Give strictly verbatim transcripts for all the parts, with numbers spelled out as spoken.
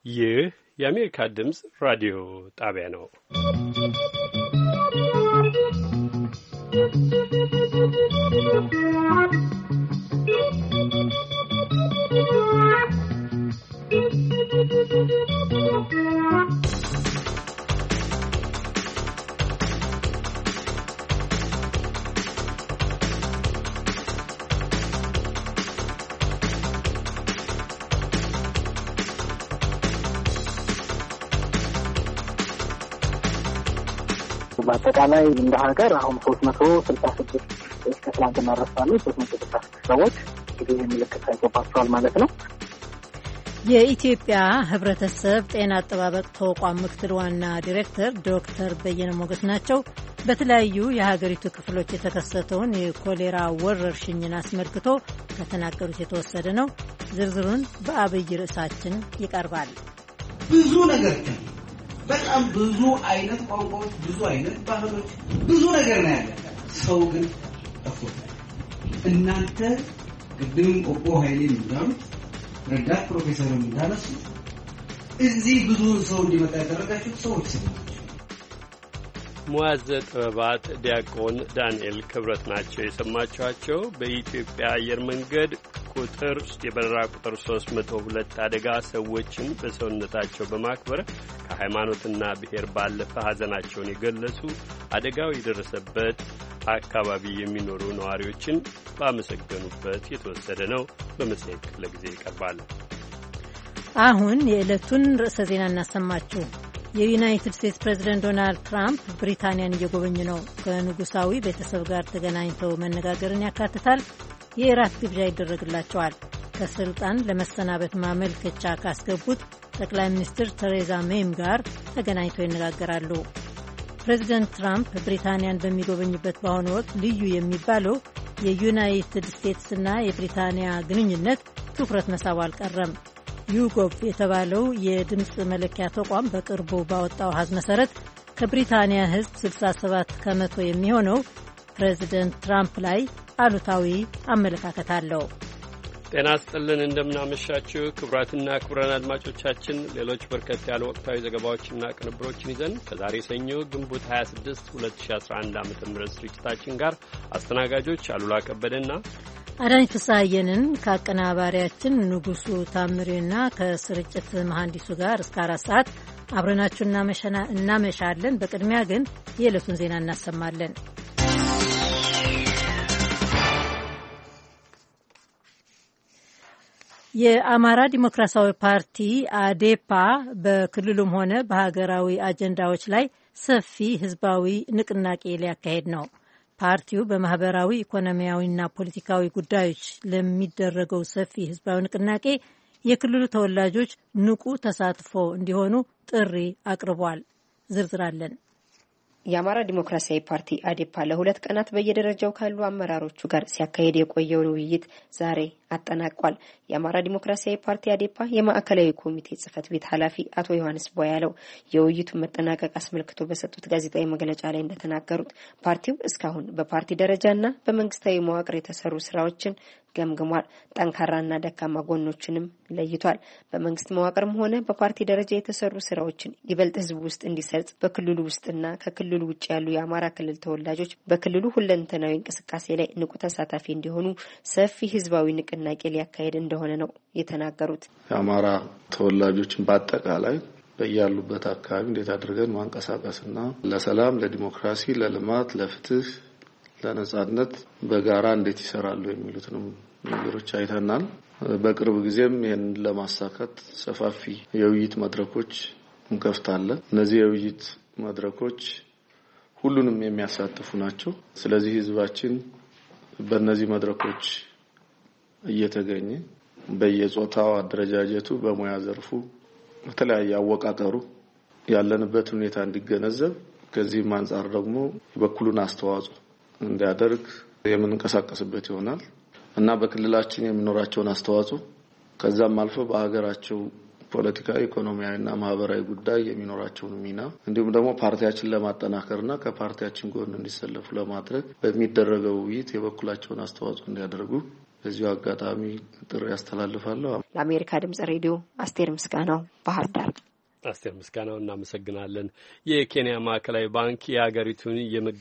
ይህ የአሜሪካ ድምፅ ራዲዮ ጣቢያ ነው። በአጠቃላይ እንደ ሀገር አሁን ሶስት መቶ ስልሳ ስድስት እስከ ትላንትና ረሳሉ ሶስት መቶ ስልሳ ስድስት ሰዎች እንግዲህ ምልክት ታይቶባቸዋል ማለት ነው። የኢትዮጵያ ሕብረተሰብ ጤና አጠባበቅ ተቋም ምክትል ዋና ዲሬክተር ዶክተር በየነ ሞገስ ናቸው። በተለያዩ የሀገሪቱ ክፍሎች የተከሰተውን የኮሌራ ወረርሽኝን አስመልክቶ ከተናገሩት የተወሰደ ነው። ዝርዝሩን በአብይ ርዕሳችን ይቀርባል። ብዙ ነገር በጣም ብዙ አይነት ቋንቋዎች፣ ብዙ አይነት ባህሎች፣ ብዙ ነገር ነው ያለ። ሰው ግን አፎታ እናንተ ቅድም ኦፖ ኃይሌ እንዳሉት ረዳት ፕሮፌሰር እንዳነሱ እዚህ ብዙ ሰው እንዲመጣ ያደረጋችሁ ሰዎች ናቸው። ሙአዘ ጥበባት ዲያቆን ዳንኤል ክብረት ናቸው የሰማችኋቸው። በኢትዮጵያ አየር መንገድ ቁጥር የበረራ ቁጥር ሶስት መቶ ሁለት አደጋ ሰዎችን በሰውነታቸው በማክበር ከሃይማኖትና ብሔር ባለፈ ሐዘናቸውን የገለጹ አደጋው የደረሰበት አካባቢ የሚኖሩ ነዋሪዎችን ባመሰገኑበት የተወሰደ ነው። በመጽሔት ክፍለ ጊዜ ይቀርባል። አሁን የዕለቱን ርዕሰ ዜና እናሰማችሁ። የዩናይትድ ስቴትስ ፕሬዝደንት ዶናልድ ትራምፕ ብሪታንያን እየጎበኙ ነው። ከንጉሳዊ ቤተሰብ ጋር ተገናኝተው መነጋገርን ያካትታል። የኢራክ ግብዣ ይደረግላቸዋል። ከስልጣን ለመሰናበት ማመልከቻ ካስገቡት ጠቅላይ ሚኒስትር ቴሬዛ ሜይም ጋር ተገናኝተው ይነጋገራሉ። ፕሬዝደንት ትራምፕ ብሪታንያን በሚጎበኙበት በአሁኑ ወቅት ልዩ የሚባለው የዩናይትድ ስቴትስና የብሪታንያ ግንኙነት ትኩረት መሳቡ አልቀረም። ዩጎቭ የተባለው የድምፅ መለኪያ ተቋም በቅርቡ ባወጣው አሃዝ መሰረት ከብሪታንያ ሕዝብ ስልሳ ሰባት ከመቶ የሚሆነው ፕሬዚደንት ትራምፕ ላይ አሉታዊ አመለካከት አለው። ጤና ይስጥልን፣ እንደምናመሻችሁ ክቡራትና ክቡራን አድማጮቻችን ሌሎች በርከት ያሉ ወቅታዊ ዘገባዎችና ቅንብሮችን ይዘን ከዛሬ ሰኞ ግንቦት ሃያ ስድስት ሁለት ሺህ አስራ አንድ ዓ.ም ስርጭታችን ጋር አስተናጋጆች አሉላ ከበደና አዳኝ ፍስሐየንን ከአቀናባሪያችን ንጉሱ ታምሬና ከስርጭት መሐንዲሱ ጋር እስከ አራት ሰዓት አብረናችሁ እናመሻለን። በቅድሚያ ግን የዕለቱን ዜና እናሰማለን። የአማራ ዲሞክራሲያዊ ፓርቲ አዴፓ በክልሉም ሆነ በሀገራዊ አጀንዳዎች ላይ ሰፊ ህዝባዊ ንቅናቄ ሊያካሄድ ነው። ፓርቲው በማህበራዊ ኢኮኖሚያዊና ፖለቲካዊ ጉዳዮች ለሚደረገው ሰፊ ህዝባዊ ንቅናቄ የክልሉ ተወላጆች ንቁ ተሳትፎ እንዲሆኑ ጥሪ አቅርቧል። ዝርዝር አለን። የአማራ ዲሞክራሲያዊ ፓርቲ አዴፓ ለሁለት ቀናት በየደረጃው ካሉ አመራሮቹ ጋር ሲያካሄድ የቆየውን ውይይት ዛሬ አጠናቋል። የአማራ ዲሞክራሲያዊ ፓርቲ አዴፓ የማዕከላዊ ኮሚቴ ጽህፈት ቤት ኃላፊ አቶ ዮሐንስ ቦያለው የውይይቱን መጠናቀቅ አስመልክቶ በሰጡት ጋዜጣዊ መግለጫ ላይ እንደተናገሩት ፓርቲው እስካሁን በፓርቲ ደረጃና በመንግስታዊ መዋቅር የተሰሩ ስራዎችን ገምግሟል። ጠንካራና ደካማ ጎኖችንም ለይቷል። በመንግስት መዋቅርም ሆነ በፓርቲ ደረጃ የተሰሩ ስራዎችን ይበልጥ ህዝብ ውስጥ እንዲሰርጽ በክልሉ ውስጥና ከክልሉ ውጭ ያሉ የአማራ ክልል ተወላጆች በክልሉ ሁለንተናዊ እንቅስቃሴ ላይ ንቁ ተሳታፊ እንዲሆኑ ሰፊ ህዝባዊ ንቅናቄ ሊያካሄድ እንደሆነ ነው የተናገሩት። የአማራ ተወላጆችን በአጠቃላይ በያሉበት አካባቢ እንዴት አድርገን ማንቀሳቀስና ለሰላም፣ ለዲሞክራሲ፣ ለልማት፣ ለፍትህ ለነጻነት በጋራ እንዴት ይሰራሉ የሚሉትንም ነገሮች አይተናል። በቅርብ ጊዜም ይሄን ለማሳካት ሰፋፊ የውይይት መድረኮች እንከፍታለን። እነዚህ የውይይት መድረኮች ሁሉንም የሚያሳትፉ ናቸው። ስለዚህ ህዝባችን በእነዚህ መድረኮች እየተገኘ በየጾታው አደረጃጀቱ፣ በሙያ ዘርፉ፣ በተለያየ አወቃቀሩ ያለንበት ሁኔታ እንዲገነዘብ ከዚህም አንጻር ደግሞ የበኩሉን አስተዋጽኦ እንዲያደርግ የምንንቀሳቀስበት ይሆናል እና በክልላችን የሚኖራቸውን አስተዋጽኦ ከዛም አልፎ በሀገራቸው ፖለቲካዊ፣ ኢኮኖሚያዊና ማህበራዊ ጉዳይ የሚኖራቸውን ሚና እንዲሁም ደግሞ ፓርቲያችን ለማጠናከርና ከፓርቲያችን ጎን እንዲሰለፉ ለማድረግ በሚደረገው ውይይት የበኩላቸውን አስተዋጽኦ እንዲያደርጉ በዚሁ አጋጣሚ ጥሪ ያስተላልፋለሁ። ለአሜሪካ ድምጽ ሬዲዮ አስቴር ምስጋናው ባህር ዳር። አስቴር ምስጋናው እናመሰግናለን። የኬንያ ማዕከላዊ ባንክ የሀገሪቱን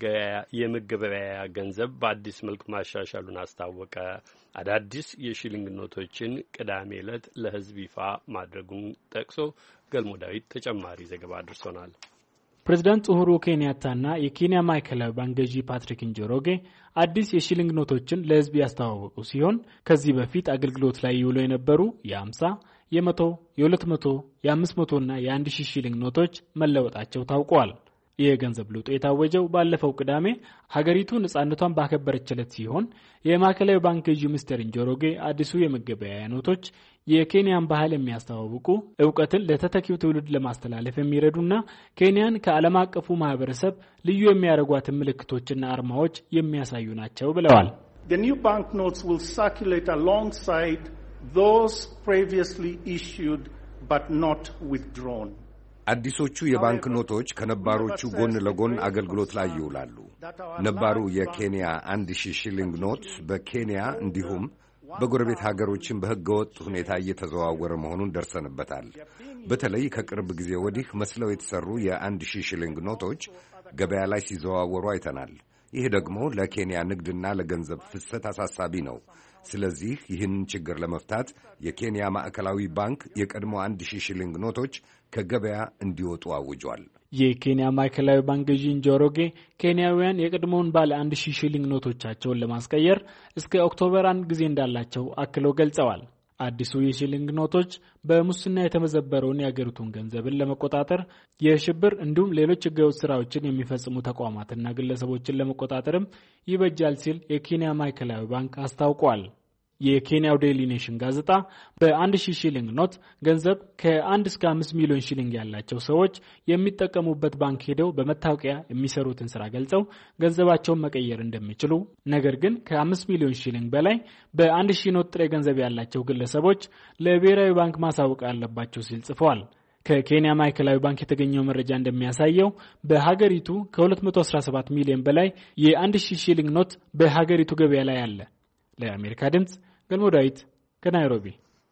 የመገበያያ ገንዘብ በአዲስ መልክ ማሻሻሉን አስታወቀ። አዳዲስ የሺሊንግ ኖቶችን ቅዳሜ ዕለት ለሕዝብ ይፋ ማድረጉን ጠቅሶ ገልሞ ዳዊት ተጨማሪ ዘገባ አድርሶናል። ፕሬዝዳንት ኡሁሩ ኬንያታና የኬንያ ማዕከላዊ ባንክ ገዢ ፓትሪክ እንጆሮጌ አዲስ የሺሊንግ ኖቶችን ለሕዝብ ያስተዋወቁ ሲሆን ከዚህ በፊት አገልግሎት ላይ ይውሉ የነበሩ የአምሳ የመቶ የሁለት መቶ የአምስት መቶ እና የአንድ ሺህ ሺሊንግ ኖቶች መለወጣቸው ታውቋል። የገንዘብ ለውጡ የታወጀው ባለፈው ቅዳሜ ሀገሪቱ ነጻነቷን ባከበረችለት ሲሆን የማዕከላዊ ባንክ ገዢ ሚስተር እንጆሮጌ አዲሱ የመገበያያ ኖቶች የኬንያን ባህል የሚያስተዋውቁ እውቀትን ለተተኪው ትውልድ ለማስተላለፍ የሚረዱና ኬንያን ከዓለም አቀፉ ማህበረሰብ ልዩ የሚያደርጓትን ምልክቶችና አርማዎች የሚያሳዩ ናቸው ብለዋል። The new banknotes will circulate alongside those previously issued but not withdrawn. አዲሶቹ የባንክ ኖቶች ከነባሮቹ ጎን ለጎን አገልግሎት ላይ ይውላሉ። ነባሩ የኬንያ አንድ ሺህ ሺሊንግ ኖት በኬንያ እንዲሁም በጎረቤት ሀገሮችን በህገወጥ ሁኔታ እየተዘዋወረ መሆኑን ደርሰንበታል። በተለይ ከቅርብ ጊዜ ወዲህ መስለው የተሰሩ የአንድ ሺህ ሺሊንግ ኖቶች ገበያ ላይ ሲዘዋወሩ አይተናል። ይህ ደግሞ ለኬንያ ንግድና ለገንዘብ ፍሰት አሳሳቢ ነው። ስለዚህ ይህን ችግር ለመፍታት የኬንያ ማዕከላዊ ባንክ የቀድሞ አንድ ሺህ ሺሊንግ ኖቶች ከገበያ እንዲወጡ አውጇል። የኬንያ ማዕከላዊ ባንክ ገዢ እንጆሮጌ ኬንያውያን የቀድሞውን ባለ አንድ ሺህ ሺሊንግ ኖቶቻቸውን ለማስቀየር እስከ ኦክቶበር አንድ ጊዜ እንዳላቸው አክለው ገልጸዋል። አዲሱ የሺሊንግ ኖቶች በሙስና የተመዘበረውን የአገሪቱን ገንዘብን ለመቆጣጠር የሽብር እንዲሁም ሌሎች ህገወጥ ስራዎችን የሚፈጽሙ ተቋማትና ግለሰቦችን ለመቆጣጠርም ይበጃል ሲል የኬንያ ማዕከላዊ ባንክ አስታውቋል። የኬንያው ዴይሊ ኔሽን ጋዜጣ በአንድ ሺህ ሺሊንግ ኖት ገንዘብ ከአንድ እስከ አምስት ሚሊዮን ሺሊንግ ያላቸው ሰዎች የሚጠቀሙበት ባንክ ሄደው በመታወቂያ የሚሰሩትን ስራ ገልጸው ገንዘባቸውን መቀየር እንደሚችሉ፣ ነገር ግን ከአምስት ሚሊዮን ሺሊንግ በላይ በአንድ ሺህ ኖት ጥሬ ገንዘብ ያላቸው ግለሰቦች ለብሔራዊ ባንክ ማሳወቅ አለባቸው ሲል ጽፏል። ከኬንያ ማዕከላዊ ባንክ የተገኘው መረጃ እንደሚያሳየው በሀገሪቱ ከሁለት መቶ አስራ ሰባት ሚሊዮን በላይ የአንድ ሺህ ሺሊንግ ኖት በሀገሪቱ ገበያ ላይ አለ። ለአሜሪካ ድምጽ ገልሞ ዳዊት ከናይሮቢ።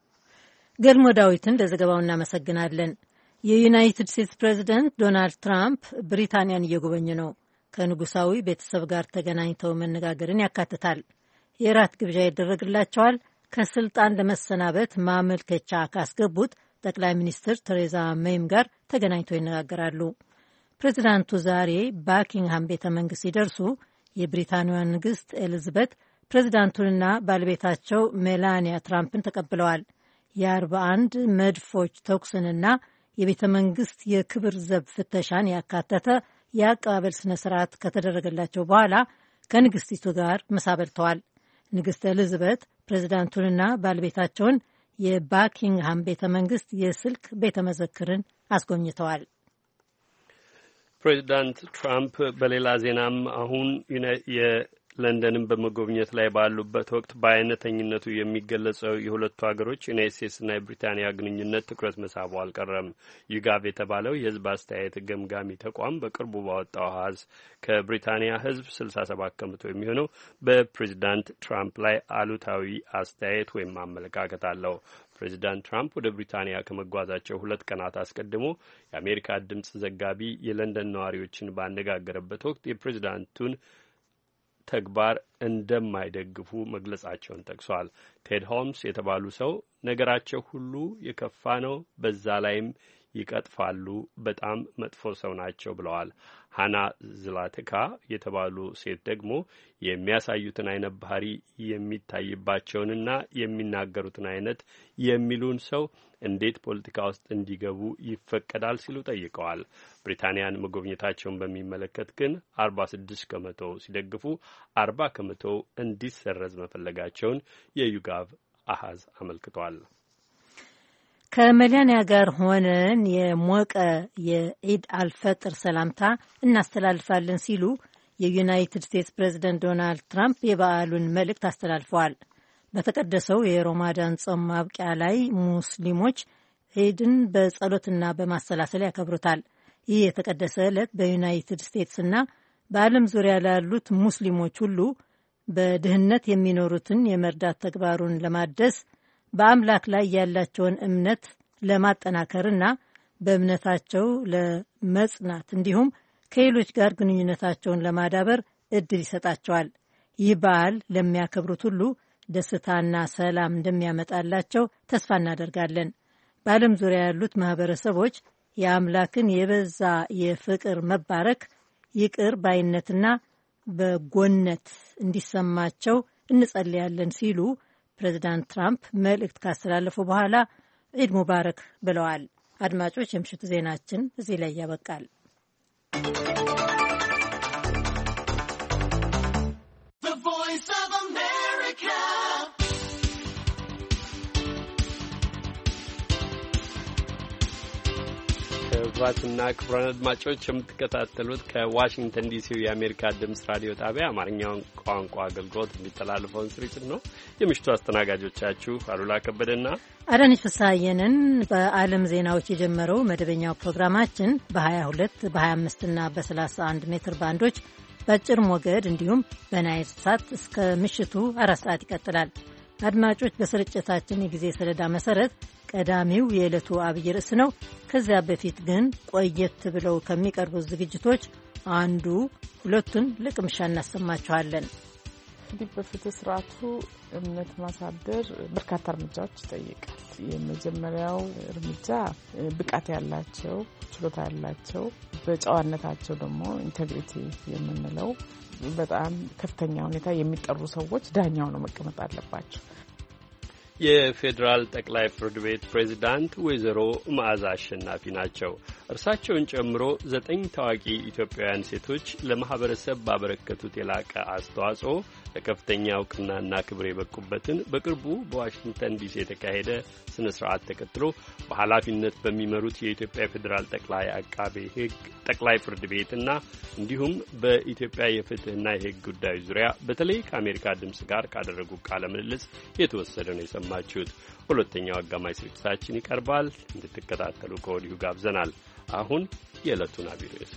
ገልሞ ዳዊትን ለዘገባው እናመሰግናለን። የዩናይትድ ስቴትስ ፕሬዝዳንት ዶናልድ ትራምፕ ብሪታንያን እየጎበኙ ነው። ከንጉሳዊ ቤተሰብ ጋር ተገናኝተው መነጋገርን ያካትታል። የራት ግብዣ ይደረግላቸዋል። ከስልጣን ለመሰናበት ማመልከቻ ካስገቡት ጠቅላይ ሚኒስትር ቴሬዛ ሜይም ጋር ተገናኝተው ይነጋገራሉ። ፕሬዝዳንቱ ዛሬ ባኪንግሃም ቤተ መንግስት ሲደርሱ የብሪታንያ ንግስት ኤሊዛቤት ፕሬዝዳንቱንና ባለቤታቸው ሜላኒያ ትራምፕን ተቀብለዋል። የአርባ አንድ መድፎች ተኩስንና የቤተ መንግስት የክብር ዘብ ፍተሻን ያካተተ የአቀባበል ስነ ስርዓት ከተደረገላቸው በኋላ ከንግስቲቱ ጋር ምሳ በልተዋል። ንግስት ኤሊዛቤት ፕሬዝዳንቱንና ባለቤታቸውን የባኪንግሃም ቤተ መንግስት የስልክ ቤተ መዘክርን አስጎብኝተዋል። ፕሬዚዳንት ትራምፕ በሌላ ዜናም አሁን ለንደንን በመጎብኘት ላይ ባሉበት ወቅት በአይነተኝነቱ የሚገለጸው የሁለቱ ሀገሮች ዩናይትድ ስቴትስና የብሪታንያ ግንኙነት ትኩረት መሳቡ አልቀረም። ዩጋቭ የተባለው የህዝብ አስተያየት ገምጋሚ ተቋም በቅርቡ ባወጣው አሃዝ ከብሪታንያ ህዝብ ስልሳ ሰባት ከመቶ የሚሆነው በፕሬዚዳንት ትራምፕ ላይ አሉታዊ አስተያየት ወይም አመለካከት አለው። ፕሬዚዳንት ትራምፕ ወደ ብሪታንያ ከመጓዛቸው ሁለት ቀናት አስቀድሞ የአሜሪካ ድምጽ ዘጋቢ የለንደን ነዋሪዎችን ባነጋገረበት ወቅት የፕሬዚዳንቱን ተግባር እንደማይደግፉ መግለጻቸውን ጠቅሷል። ቴድ ሆምስ የተባሉ ሰው ነገራቸው ሁሉ የከፋ ነው፣ በዛ ላይም ይቀጥፋሉ፣ በጣም መጥፎ ሰው ናቸው ብለዋል። ሃና ዝላትካ የተባሉ ሴት ደግሞ የሚያሳዩትን አይነት ባህሪ የሚታይባቸውንና የሚናገሩትን አይነት የሚሉን ሰው እንዴት ፖለቲካ ውስጥ እንዲገቡ ይፈቀዳል ሲሉ ጠይቀዋል። ብሪታንያን መጎብኘታቸውን በሚመለከት ግን አርባ ስድስት ከመቶ ሲደግፉ አርባ ከመቶ እንዲሰረዝ መፈለጋቸውን የዩጋቭ አሃዝ አመልክቷል። ከመሊያንያ ጋር ሆነን የሞቀ የኢድ አልፈጥር ሰላምታ እናስተላልፋለን ሲሉ የዩናይትድ ስቴትስ ፕሬዝደንት ዶናልድ ትራምፕ የበዓሉን መልእክት አስተላልፈዋል። በተቀደሰው የሮማዳን ጾም ማብቂያ ላይ ሙስሊሞች ኢድን በጸሎትና በማሰላሰል ያከብሩታል። ይህ የተቀደሰ ዕለት በዩናይትድ ስቴትስና በዓለም ዙሪያ ላሉት ሙስሊሞች ሁሉ በድህነት የሚኖሩትን የመርዳት ተግባሩን ለማደስ በአምላክ ላይ ያላቸውን እምነት ለማጠናከርና በእምነታቸው ለመጽናት እንዲሁም ከሌሎች ጋር ግንኙነታቸውን ለማዳበር እድል ይሰጣቸዋል። ይህ በዓል ለሚያከብሩት ሁሉ ደስታና ሰላም እንደሚያመጣላቸው ተስፋ እናደርጋለን። በዓለም ዙሪያ ያሉት ማህበረሰቦች የአምላክን የበዛ የፍቅር መባረክ፣ ይቅር ባይነትና በጎነት እንዲሰማቸው እንጸልያለን ሲሉ ፕሬዚዳንት ትራምፕ መልእክት ካስተላለፉ በኋላ ዒድ ሙባረክ ብለዋል። አድማጮች፣ የምሽቱ ዜናችን እዚህ ላይ ያበቃል። ክቡራትና ክቡራን አድማጮች የምትከታተሉት ከዋሽንግተን ዲሲ የአሜሪካ ድምፅ ራዲዮ ጣቢያ አማርኛውን ቋንቋ አገልግሎት የሚተላለፈውን ስርጭት ነው። የምሽቱ አስተናጋጆቻችሁ አሉላ ከበደና አዳነች ፍስሐየንን። በዓለም ዜናዎች የጀመረው መደበኛው ፕሮግራማችን በ22 በ25 እና በ31 ሜትር ባንዶች በአጭር ሞገድ እንዲሁም በናይል ሳት እስከ ምሽቱ አራት ሰዓት ይቀጥላል። አድማጮች፣ በስርጭታችን የጊዜ ሰሌዳ መሰረት ቀዳሚው የዕለቱ አብይ ርዕስ ነው። ከዚያ በፊት ግን ቆየት ብለው ከሚቀርቡት ዝግጅቶች አንዱ ሁለቱን ለቅምሻ እናሰማችኋለን። እንግዲህ በፍትህ ስርዓቱ እምነት ማሳደር በርካታ እርምጃዎች ይጠይቃል። የመጀመሪያው እርምጃ ብቃት ያላቸው፣ ችሎታ ያላቸው፣ በጨዋነታቸው ደግሞ ኢንቴግሪቲ የምንለው በጣም ከፍተኛ ሁኔታ የሚጠሩ ሰዎች ዳኛው ነው መቀመጥ አለባቸው። የፌዴራል ጠቅላይ ፍርድ ቤት ፕሬዝዳንት ወይዘሮ መዓዛ አሸናፊ ናቸው። እርሳቸውን ጨምሮ ዘጠኝ ታዋቂ ኢትዮጵያውያን ሴቶች ለማህበረሰብ ባበረከቱት የላቀ አስተዋጽኦ ለከፍተኛ እውቅናና ክብር የበቁበትን በቅርቡ በዋሽንግተን ዲሲ የተካሄደ ስነ ስርዓት ተከትሎ በኃላፊነት በሚመሩት የኢትዮጵያ ፌዴራል ጠቅላይ አቃቤ ሕግ ጠቅላይ ፍርድ ቤትና እንዲሁም በኢትዮጵያ የፍትህና የሕግ ጉዳዮች ዙሪያ በተለይ ከአሜሪካ ድምጽ ጋር ካደረጉ ቃለ ምልልስ የተወሰደ ነው የሰማችሁት። ሁለተኛው አጋማሽ ስርጭታችን ይቀርባል። እንድትከታተሉ ከወዲሁ ጋብዘናል። አሁን የዕለቱን አብይ ርዕስ።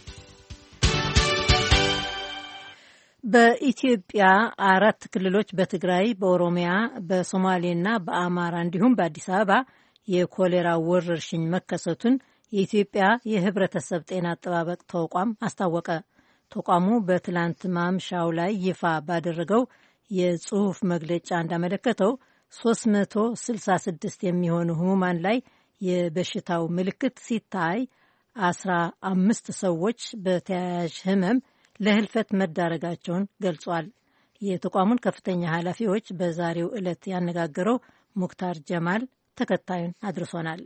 በኢትዮጵያ አራት ክልሎች በትግራይ፣ በኦሮሚያ፣ በሶማሌና በአማራ እንዲሁም በአዲስ አበባ የኮሌራ ወረርሽኝ መከሰቱን የኢትዮጵያ የሕብረተሰብ ጤና አጠባበቅ ተቋም አስታወቀ። ተቋሙ በትላንት ማምሻው ላይ ይፋ ባደረገው የጽሑፍ መግለጫ እንዳመለከተው ሶስት መቶ ስልሳ ስድስት የሚሆኑ ህሙማን ላይ የበሽታው ምልክት ሲታይ አስራ አምስት ሰዎች በተያያዥ ህመም ለህልፈት መዳረጋቸውን ገልጿል። የተቋሙን ከፍተኛ ኃላፊዎች በዛሬው ዕለት ያነጋገረው ሙክታር ጀማል ተከታዩን አድርሶናል።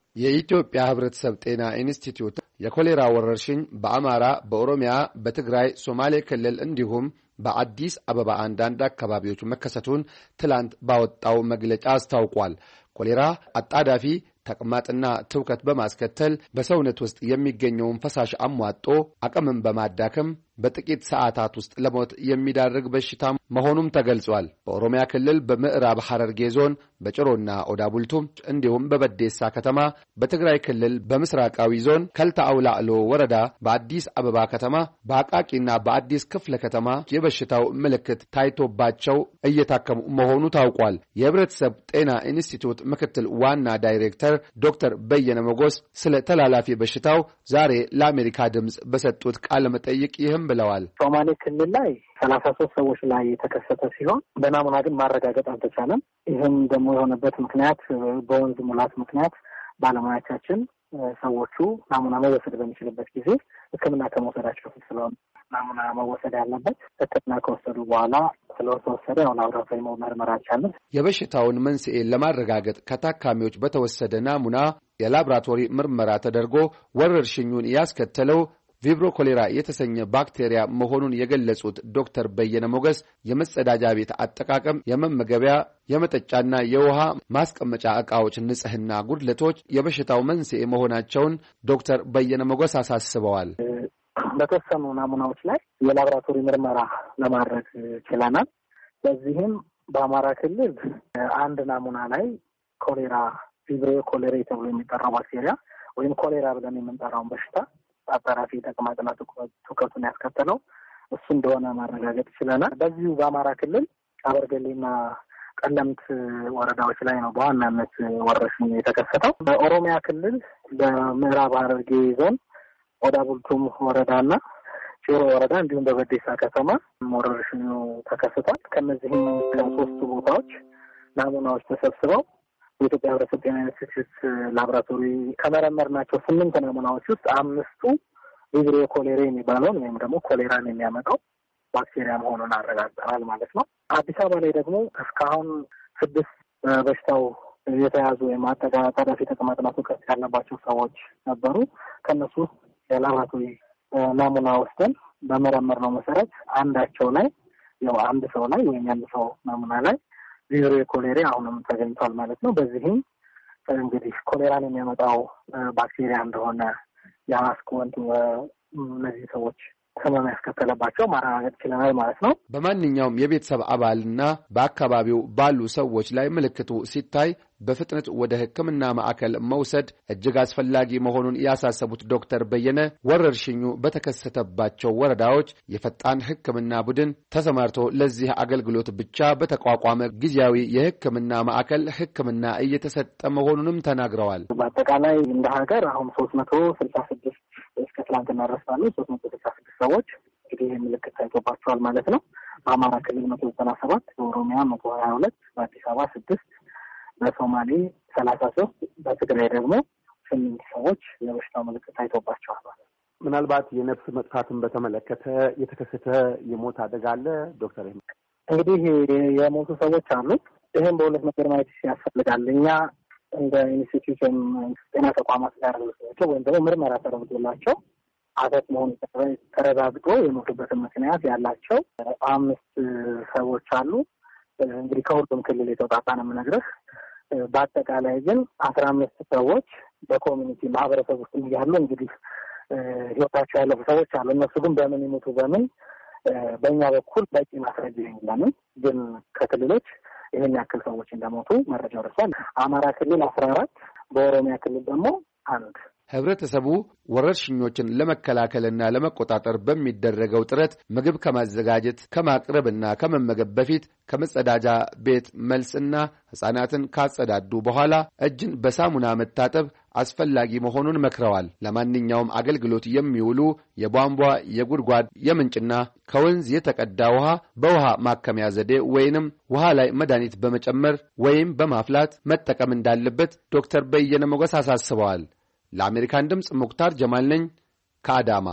የኢትዮጵያ ህብረተሰብ ጤና ኢንስቲትዩት የኮሌራ ወረርሽኝ በአማራ፣ በኦሮሚያ፣ በትግራይ፣ ሶማሌ ክልል እንዲሁም በአዲስ አበባ አንዳንድ አካባቢዎች መከሰቱን ትላንት ባወጣው መግለጫ አስታውቋል። ኮሌራ አጣዳፊ ተቅማጥና ትውከት በማስከተል በሰውነት ውስጥ የሚገኘውን ፈሳሽ አሟጦ አቅምን በማዳከም በጥቂት ሰዓታት ውስጥ ለሞት የሚዳርግ በሽታ መሆኑም ተገልጿል። በኦሮሚያ ክልል በምዕራብ ሐረርጌ ዞን በጭሮና ኦዳቡልቱ እንዲሁም በበዴሳ ከተማ፣ በትግራይ ክልል በምስራቃዊ ዞን ከልታ አውላዕሎ ወረዳ፣ በአዲስ አበባ ከተማ፣ በአቃቂና በአዲስ ክፍለ ከተማ የበሽታው ምልክት ታይቶባቸው እየታከሙ መሆኑ ታውቋል። የህብረተሰብ ጤና ኢንስቲትዩት ምክትል ዋና ዳይሬክተር ዶክተር በየነ መጎስ ስለ ተላላፊ በሽታው ዛሬ ለአሜሪካ ድምፅ በሰጡት ቃለ መጠይቅ ይህም ብለዋል። ሶማሌ ክልል ላይ ሰላሳ ሶስት ሰዎች ላይ የተከሰተ ሲሆን በናሙና ግን ማረጋገጥ አልተቻለም። ይህም ደግሞ የሆነበት ምክንያት በወንዝ ሙላት ምክንያት ባለሙያዎቻችን ሰዎቹ ናሙና መወሰድ በሚችልበት ጊዜ ሕክምና ከመውሰዳቸው በፊት ስለሆነ ናሙና መወሰድ ያለበት ሕክምና ከወሰዱ በኋላ ስለተወሰደ ያው ላብራቶሪ መመርመር አልቻለም። የበሽታውን መንስኤ ለማረጋገጥ ከታካሚዎች በተወሰደ ናሙና የላብራቶሪ ምርመራ ተደርጎ ወረርሽኙን ያስከተለው ቪብሮ ኮሌራ የተሰኘ ባክቴሪያ መሆኑን የገለጹት ዶክተር በየነ ሞገስ የመጸዳጃ ቤት አጠቃቀም፣ የመመገቢያ፣ የመጠጫና የውሃ ማስቀመጫ ዕቃዎች ንጽህና ጉድለቶች የበሽታው መንስኤ መሆናቸውን ዶክተር በየነ ሞገስ አሳስበዋል። በተወሰኑ ናሙናዎች ላይ የላብራቶሪ ምርመራ ለማድረግ ችለናል። በዚህም በአማራ ክልል አንድ ናሙና ላይ ኮሌራ ቪብሮ ኮሌራ ተብሎ የሚጠራው ባክቴሪያ ወይም ኮሌራ ብለን የምንጠራውን በሽታ አጣራፊ ተቅማጥና ትውከቱን ያስከተለው እሱ እንደሆነ ማረጋገጥ ይችላል። በዚሁ በአማራ ክልል አበርገሌና ቀለምት ወረዳዎች ላይ ነው በዋናነት ወረርሽኝ የተከሰተው። በኦሮሚያ ክልል በምዕራብ ሐረርጌ ዞን ኦዳ ቡልቱም ወረዳና ጭሮ ወረዳ እንዲሁም በበዴሳ ከተማ ወረርሽኙ ተከስቷል። ከነዚህም ከሶስቱ ቦታዎች ናሙናዎች ተሰብስበው የኢትዮጵያ ሕብረተሰብ ጤና ኢንስቲትዩት ላቦራቶሪ ከመረመርናቸው ስምንት ናሙናዎች ውስጥ አምስቱ ቪብሪዮ ኮሌራ የሚባለውን ወይም ደግሞ ኮሌራን የሚያመጣው ባክቴሪያ መሆኑን አረጋግጠናል ማለት ነው። አዲስ አበባ ላይ ደግሞ እስካሁን ስድስት በሽታው የተያዙ ወይም አጠቃላይ ተቀማጥና ትውከት ያለባቸው ሰዎች ነበሩ። ከነሱ የላቦራቶሪ ናሙና ወስደን በመረመርነው መሰረት አንዳቸው ላይ ያው አንድ ሰው ላይ ወይም አንድ ሰው ናሙና ላይ ቪብሪዮ ኮሌራ አሁንም ተገኝቷል ማለት ነው። በዚህም እንግዲህ ኮሌራን የሚያመጣው ባክቴሪያ እንደሆነ ያስቆንቱ እነዚህ ሰዎች ህመም ያስከተለባቸው ማረጋገጥ ይችላል ማለት ነው። በማንኛውም የቤተሰብ አባልና በአካባቢው ባሉ ሰዎች ላይ ምልክቱ ሲታይ በፍጥነት ወደ ሕክምና ማዕከል መውሰድ እጅግ አስፈላጊ መሆኑን ያሳሰቡት ዶክተር በየነ ወረርሽኙ በተከሰተባቸው ወረዳዎች የፈጣን ሕክምና ቡድን ተሰማርቶ ለዚህ አገልግሎት ብቻ በተቋቋመ ጊዜያዊ የሕክምና ማዕከል ሕክምና እየተሰጠ መሆኑንም ተናግረዋል። በአጠቃላይ እንደ ሀገር አሁን ሶስት መቶ ስልሳ ስድስት እስከ ትላንትና ረስታሉ ሶስት መቶ ስልሳ ስድስት ሰዎች እንግዲህ ይህ ምልክት ታይቶባቸዋል ማለት ነው። በአማራ ክልል መቶ ዘጠና ሰባት፣ በኦሮሚያ መቶ ሀያ ሁለት፣ በአዲስ አበባ ስድስት፣ በሶማሌ ሰላሳ ሶስት፣ በትግራይ ደግሞ ስምንት ሰዎች የበሽታው ምልክት ታይቶባቸዋል። ምናልባት የነፍስ መጥፋትን በተመለከተ የተከሰተ የሞት አደጋ አለ ዶክተር? እንግዲህ የሞቱ ሰዎች አሉ። ይህም በሁለት ነገር ማየት ያስፈልጋል። እኛ እንደ ኢንስቲትዩት ወይም ጤና ተቋማት ጋር ያላቸው ወይም ደግሞ ምርመራ ተደርጎላቸው አተት መሆኑ ተረጋግጦ የሞቱበትን ምክንያት ያላቸው አምስት ሰዎች አሉ። እንግዲህ ከሁሉም ክልል የተውጣጣ ነው የምነግርህ። በአጠቃላይ ግን አስራ አምስት ሰዎች በኮሚኒቲ ማህበረሰብ ውስጥ እያሉ እንግዲህ ህይወታቸው ያለፉ ሰዎች አሉ። እነሱ ግን በምን ይሞቱ በምን በእኛ በኩል በቂ ማስረጃ የለንም። ግን ከክልሎች ይህን ያክል ሰዎች እንደሞቱ መረጃ ደርሷል። አማራ ክልል አስራ አራት በኦሮሚያ ክልል ደግሞ አንድ። ህብረተሰቡ ወረርሽኞችን ለመከላከልና ለመቆጣጠር በሚደረገው ጥረት ምግብ ከማዘጋጀት ከማቅረብና ከመመገብ በፊት ከመጸዳጃ ቤት መልስና ሕፃናትን ካጸዳዱ በኋላ እጅን በሳሙና መታጠብ አስፈላጊ መሆኑን መክረዋል። ለማንኛውም አገልግሎት የሚውሉ የቧንቧ፣ የጉድጓድ፣ የምንጭና ከወንዝ የተቀዳ ውሃ በውሃ ማከሚያ ዘዴ ወይንም ውሃ ላይ መድኃኒት በመጨመር ወይም በማፍላት መጠቀም እንዳለበት ዶክተር በየነ ሞገስ አሳስበዋል። ለአሜሪካን ድምፅ ሙክታር ጀማል ነኝ ከአዳማ።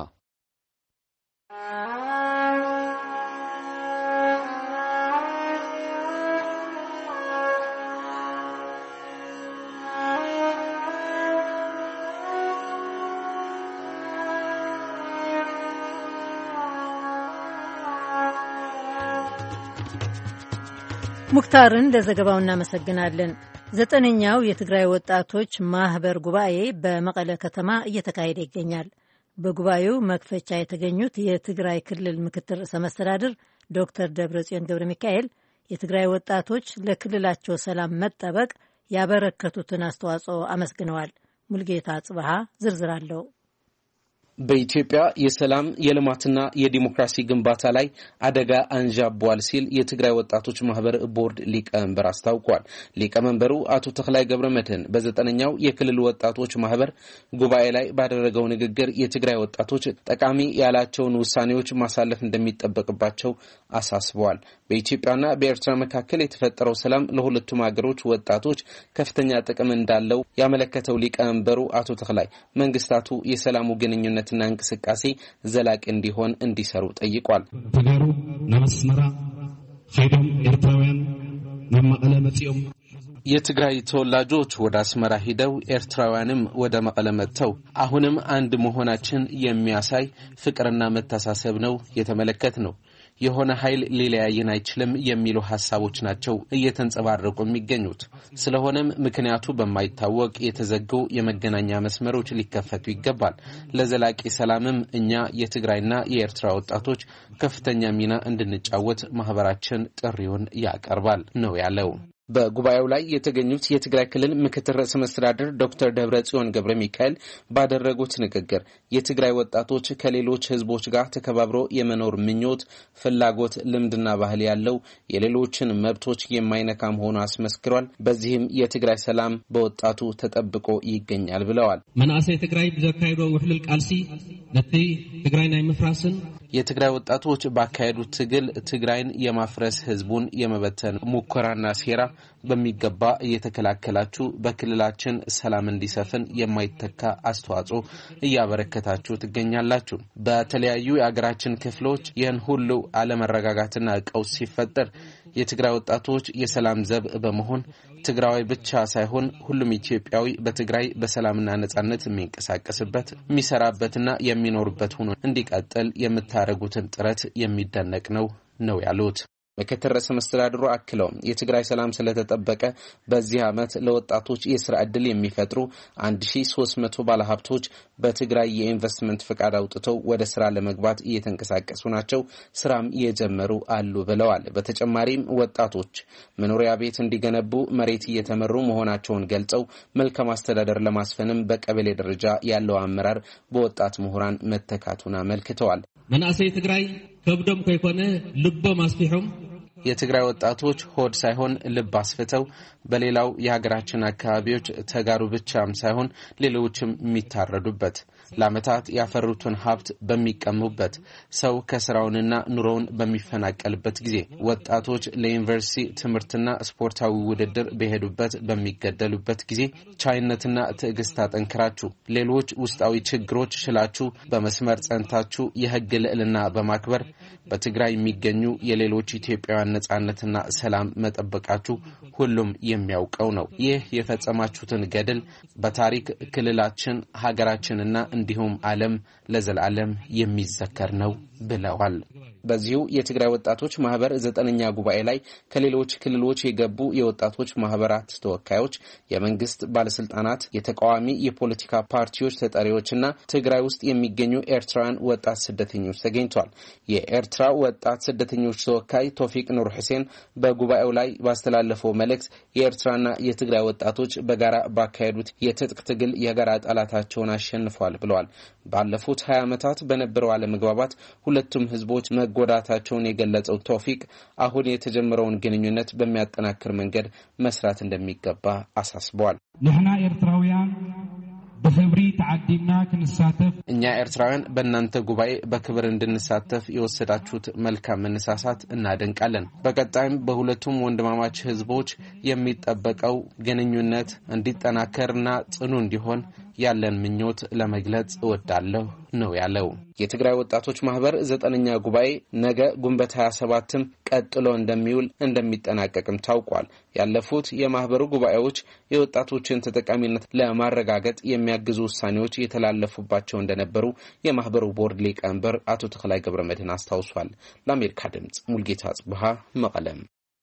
ሙክታርን ለዘገባው እናመሰግናለን። ዘጠነኛው የትግራይ ወጣቶች ማህበር ጉባኤ በመቀለ ከተማ እየተካሄደ ይገኛል። በጉባኤው መክፈቻ የተገኙት የትግራይ ክልል ምክትል ርዕሰ መስተዳድር ዶክተር ደብረጽዮን ገብረ ሚካኤል የትግራይ ወጣቶች ለክልላቸው ሰላም መጠበቅ ያበረከቱትን አስተዋጽኦ አመስግነዋል። ሙልጌታ ጽባሃ ዝርዝር አለው። በኢትዮጵያ የሰላም የልማትና የዲሞክራሲ ግንባታ ላይ አደጋ አንዣቧል ሲል የትግራይ ወጣቶች ማህበር ቦርድ ሊቀመንበር አስታውቋል። ሊቀመንበሩ አቶ ተክላይ ገብረመድህን በዘጠነኛው የክልል ወጣቶች ማህበር ጉባኤ ላይ ባደረገው ንግግር የትግራይ ወጣቶች ጠቃሚ ያላቸውን ውሳኔዎች ማሳለፍ እንደሚጠበቅባቸው አሳስበዋል። በኢትዮጵያና በኤርትራ መካከል የተፈጠረው ሰላም ለሁለቱም ሀገሮች ወጣቶች ከፍተኛ ጥቅም እንዳለው ያመለከተው ሊቀመንበሩ አቶ ተክላይ መንግስታቱ የሰላሙ ግንኙነት ና እንቅስቃሴ ዘላቂ እንዲሆን እንዲሰሩ ጠይቋል። ተጋሩ ናመስመራ ኸይዶም ኤርትራውያን ናመቀለ መጽኦም የትግራይ ተወላጆች ወደ አስመራ ሄደው ኤርትራውያንም ወደ መቀለ መጥተው አሁንም አንድ መሆናችን የሚያሳይ ፍቅርና መተሳሰብ ነው የተመለከት ነው። የሆነ ኃይል ሊለያየን አይችልም የሚሉ ሐሳቦች ናቸው እየተንጸባረቁ የሚገኙት። ስለሆነም ምክንያቱ በማይታወቅ የተዘጉ የመገናኛ መስመሮች ሊከፈቱ ይገባል። ለዘላቂ ሰላምም እኛ የትግራይና የኤርትራ ወጣቶች ከፍተኛ ሚና እንድንጫወት ማህበራችን ጥሪውን ያቀርባል ነው ያለው። በጉባኤው ላይ የተገኙት የትግራይ ክልል ምክትል ርዕሰ መስተዳድር ዶክተር ደብረጽዮን ገብረ ሚካኤል ባደረጉት ንግግር የትግራይ ወጣቶች ከሌሎች ህዝቦች ጋር ተከባብሮ የመኖር ምኞት፣ ፍላጎት፣ ልምድና ባህል ያለው የሌሎችን መብቶች የማይነካ መሆኑ አስመስክሯል። በዚህም የትግራይ ሰላም በወጣቱ ተጠብቆ ይገኛል ብለዋል። መናእሰይ ትግራይ ብዘካይዶ ውሕልል ቃልሲ ነቲ ትግራይ ናይ ምፍራስን የትግራይ ወጣቶች ባካሄዱት ትግል ትግራይን የማፍረስ ህዝቡን የመበተን ሙከራና ሴራ በሚገባ እየተከላከላችሁ በክልላችን ሰላም እንዲሰፍን የማይተካ አስተዋጽኦ እያበረከታችሁ ትገኛላችሁ። በተለያዩ የአገራችን ክፍሎች ይህን ሁሉ አለመረጋጋትና ቀውስ ሲፈጠር የትግራይ ወጣቶች የሰላም ዘብ በመሆን ትግራዊ ብቻ ሳይሆን ሁሉም ኢትዮጵያዊ በትግራይ በሰላምና ነጻነት የሚንቀሳቀስበት የሚሰራበትና የሚኖርበት ሆኖ እንዲቀጥል የምታረጉትን ጥረት የሚደነቅ ነው ነው ያሉት። ምክትል ርዕሰ መስተዳድሩ አክለው የትግራይ ሰላም ስለተጠበቀ በዚህ ዓመት ለወጣቶች የሥራ ዕድል የሚፈጥሩ አንድ ሺህ ሶስት መቶ ባለሀብቶች በትግራይ የኢንቨስትመንት ፍቃድ አውጥተው ወደ ስራ ለመግባት እየተንቀሳቀሱ ናቸው፣ ስራም እየጀመሩ አሉ ብለዋል። በተጨማሪም ወጣቶች መኖሪያ ቤት እንዲገነቡ መሬት እየተመሩ መሆናቸውን ገልጸው መልካም አስተዳደር ለማስፈንም በቀበሌ ደረጃ ያለው አመራር በወጣት ምሁራን መተካቱን አመልክተዋል። መናእሰይ ትግራይ ከብዶም ከይኮነ ልቦም አስፊሖም የትግራይ ወጣቶች ሆድ ሳይሆን ልብ አስፍተው በሌላው የሀገራችን አካባቢዎች ተጋሩ ብቻም ሳይሆን ሌሎችም የሚታረዱበት ለዓመታት ያፈሩትን ሀብት በሚቀሙበት ሰው ከስራውንና ኑሮውን በሚፈናቀልበት ጊዜ ወጣቶች ለዩኒቨርሲቲ ትምህርትና ስፖርታዊ ውድድር በሄዱበት በሚገደሉበት ጊዜ ቻይነትና ትዕግስት አጠንክራችሁ ሌሎች ውስጣዊ ችግሮች ሽላችሁ በመስመር ጸንታችሁ የህግ ልዕልና በማክበር በትግራይ የሚገኙ የሌሎች ኢትዮጵያውያን ነጻነትና ሰላም መጠበቃችሁ ሁሉም የሚያውቀው ነው። ይህ የፈጸማችሁትን ገድል በታሪክ ክልላችን ሀገራችንና እንዲሁም ዓለም ለዘላለም የሚዘከር ነው ብለዋል። በዚሁ የትግራይ ወጣቶች ማህበር ዘጠነኛ ጉባኤ ላይ ከሌሎች ክልሎች የገቡ የወጣቶች ማህበራት ተወካዮች፣ የመንግስት ባለስልጣናት፣ የተቃዋሚ የፖለቲካ ፓርቲዎች ተጠሪዎችና ትግራይ ውስጥ የሚገኙ ኤርትራውያን ወጣት ስደተኞች ተገኝተዋል። የኤርትራ ወጣት ስደተኞች ተወካይ ቶፊቅ ኑር ሁሴን በጉባኤው ላይ ባስተላለፈው መልእክት የኤርትራና የትግራይ ወጣቶች በጋራ ባካሄዱት የትጥቅ ትግል የጋራ ጠላታቸውን አሸንፈዋል ብለዋል። ባለፉት ሀያ ዓመታት በነበረው አለመግባባት ሁለቱም ህዝቦች መጎዳታቸውን የገለጸው ቶፊቅ አሁን የተጀመረውን ግንኙነት በሚያጠናክር መንገድ መስራት እንደሚገባ አሳስበዋል። ንሕና ኤርትራውያን በክብሪ ተዓዲምና ክንሳተፍ እኛ ኤርትራውያን በእናንተ ጉባኤ በክብር እንድንሳተፍ የወሰዳችሁት መልካም መነሳሳት እናደንቃለን። በቀጣይም በሁለቱም ወንድማማች ህዝቦች የሚጠበቀው ግንኙነት እንዲጠናከርና ጽኑ እንዲሆን ያለን ምኞት ለመግለጽ እወዳለሁ ነው ያለው። የትግራይ ወጣቶች ማህበር ዘጠነኛ ጉባኤ ነገ ግንቦት ሃያ ሰባትም ቀጥሎ እንደሚውል እንደሚጠናቀቅም ታውቋል። ያለፉት የማህበሩ ጉባኤዎች የወጣቶችን ተጠቃሚነት ለማረጋገጥ የሚያግዙ ውሳኔዎች የተላለፉባቸው እንደነበሩ የማህበሩ ቦርድ ሊቀመንበር አቶ ተክላይ ገብረመድህን አስታውሷል። ለአሜሪካ ድምጽ ሙልጌታ ጽብሃ መቀለም።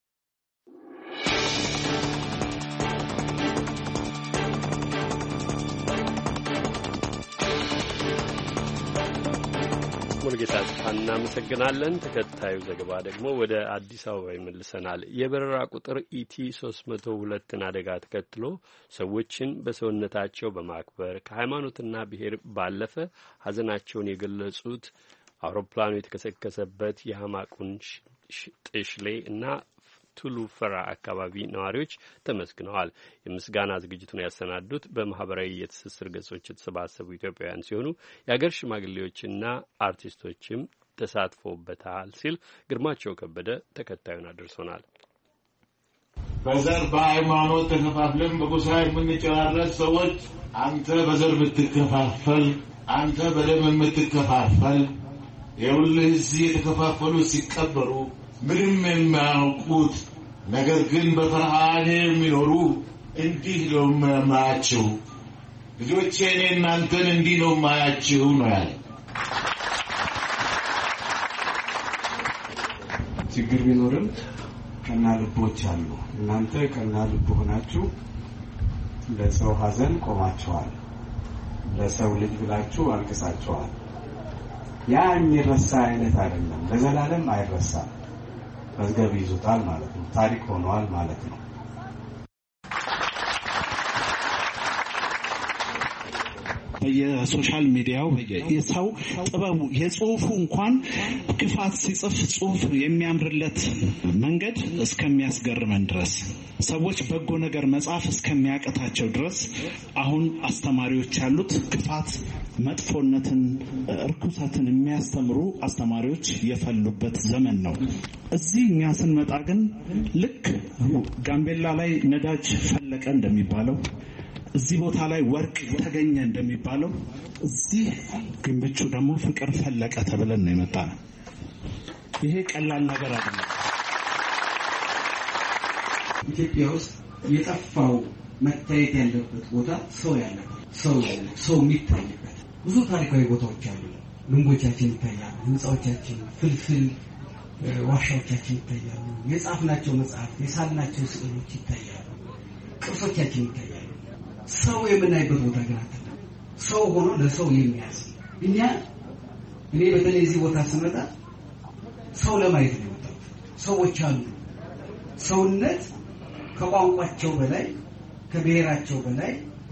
ሙልጌታ ጽፋን እናመሰግናለን። ተከታዩ ዘገባ ደግሞ ወደ አዲስ አበባ ይመልሰናል። የበረራ ቁጥር ኢቲ ሶስት መቶ ሁለትን አደጋ ተከትሎ ሰዎችን በሰውነታቸው በማክበር ከሃይማኖትና ብሔር ባለፈ ሀዘናቸውን የገለጹት አውሮፕላኑ የተከሰከሰበት የሐማቁን ጥሽሌ እና ቱሉ ፈራ አካባቢ ነዋሪዎች ተመስግነዋል። የምስጋና ዝግጅቱን ያሰናዱት በማህበራዊ የትስስር ገጾች የተሰባሰቡ ኢትዮጵያውያን ሲሆኑ የአገር ሽማግሌዎችና አርቲስቶችም ተሳትፎበታል ሲል ግርማቸው ከበደ ተከታዩን አድርሶናል። በዘር በሃይማኖት ተከፋፍለን በጎሳ የምንጨራረስ ሰዎች አንተ በዘር የምትከፋፈል፣ አንተ በደም የምትከፋፈል የሁልህ እዚህ የተከፋፈሉ ሲቀበሩ ምንም የማያውቁት ነገር ግን በፍርሃት የሚኖሩ እንዲህ ነው ማያችሁ ልጆቼ፣ እኔ እናንተን እንዲህ ነው ማያችሁ ነው ያለ። ችግር ቢኖርም ቀና ልቦች አሉ። እናንተ ቀና ልብ ሆናችሁ ለሰው ሀዘን ቆማችኋል፣ ለሰው ልጅ ብላችሁ አልቅሳችኋል። ያ የሚረሳ አይነት አይደለም፣ ለዘላለም አይረሳም። መዝገብ ይዙታል ማለት ነው። ታሪክ ሆኗል ማለት ነው። በየሶሻል ሚዲያው የሰው ጥበቡ የጽሁፉ እንኳን ክፋት ሲጽፍ ጽሁፍ የሚያምርለት መንገድ እስከሚያስገርመን ድረስ ሰዎች በጎ ነገር መጻፍ እስከሚያቀታቸው ድረስ አሁን አስተማሪዎች ያሉት ክፋት መጥፎነትን እርኩሰትን የሚያስተምሩ አስተማሪዎች የፈሉበት ዘመን ነው። እዚህ እኛ ስንመጣ ግን ልክ ጋምቤላ ላይ ነዳጅ ፈለቀ እንደሚባለው እዚህ ቦታ ላይ ወርቅ ተገኘ እንደሚባለው እዚህ ግንብቹ ደግሞ ፍቅር ፈለቀ ተብለን ነው የመጣነው። ይሄ ቀላል ነገር አይደለም። ኢትዮጵያ ውስጥ የጠፋው መታየት ያለበት ቦታ ሰው ያለበት ሰው ሰው የሚታይበት ብዙ ታሪካዊ ቦታዎች አሉ። ግንቦቻችን ይታያሉ፣ ህንጻዎቻችን፣ ፍልፍል ዋሻዎቻችን ይታያሉ፣ የጻፍናቸው መጽሐፍ የሳልናቸው ስዕሎች ይታያሉ፣ ቅርሶቻችን ይታያሉ። ሰው የምናይበት ቦታ ግን አይደለም። ሰው ሆኖ ለሰው የሚያስ እኛ እኔ በተለይ እዚህ ቦታ ስመጣ ሰው ለማየት ነው የመጣሁት። ሰዎች አሉ። ሰውነት ከቋንቋቸው በላይ ከብሔራቸው በላይ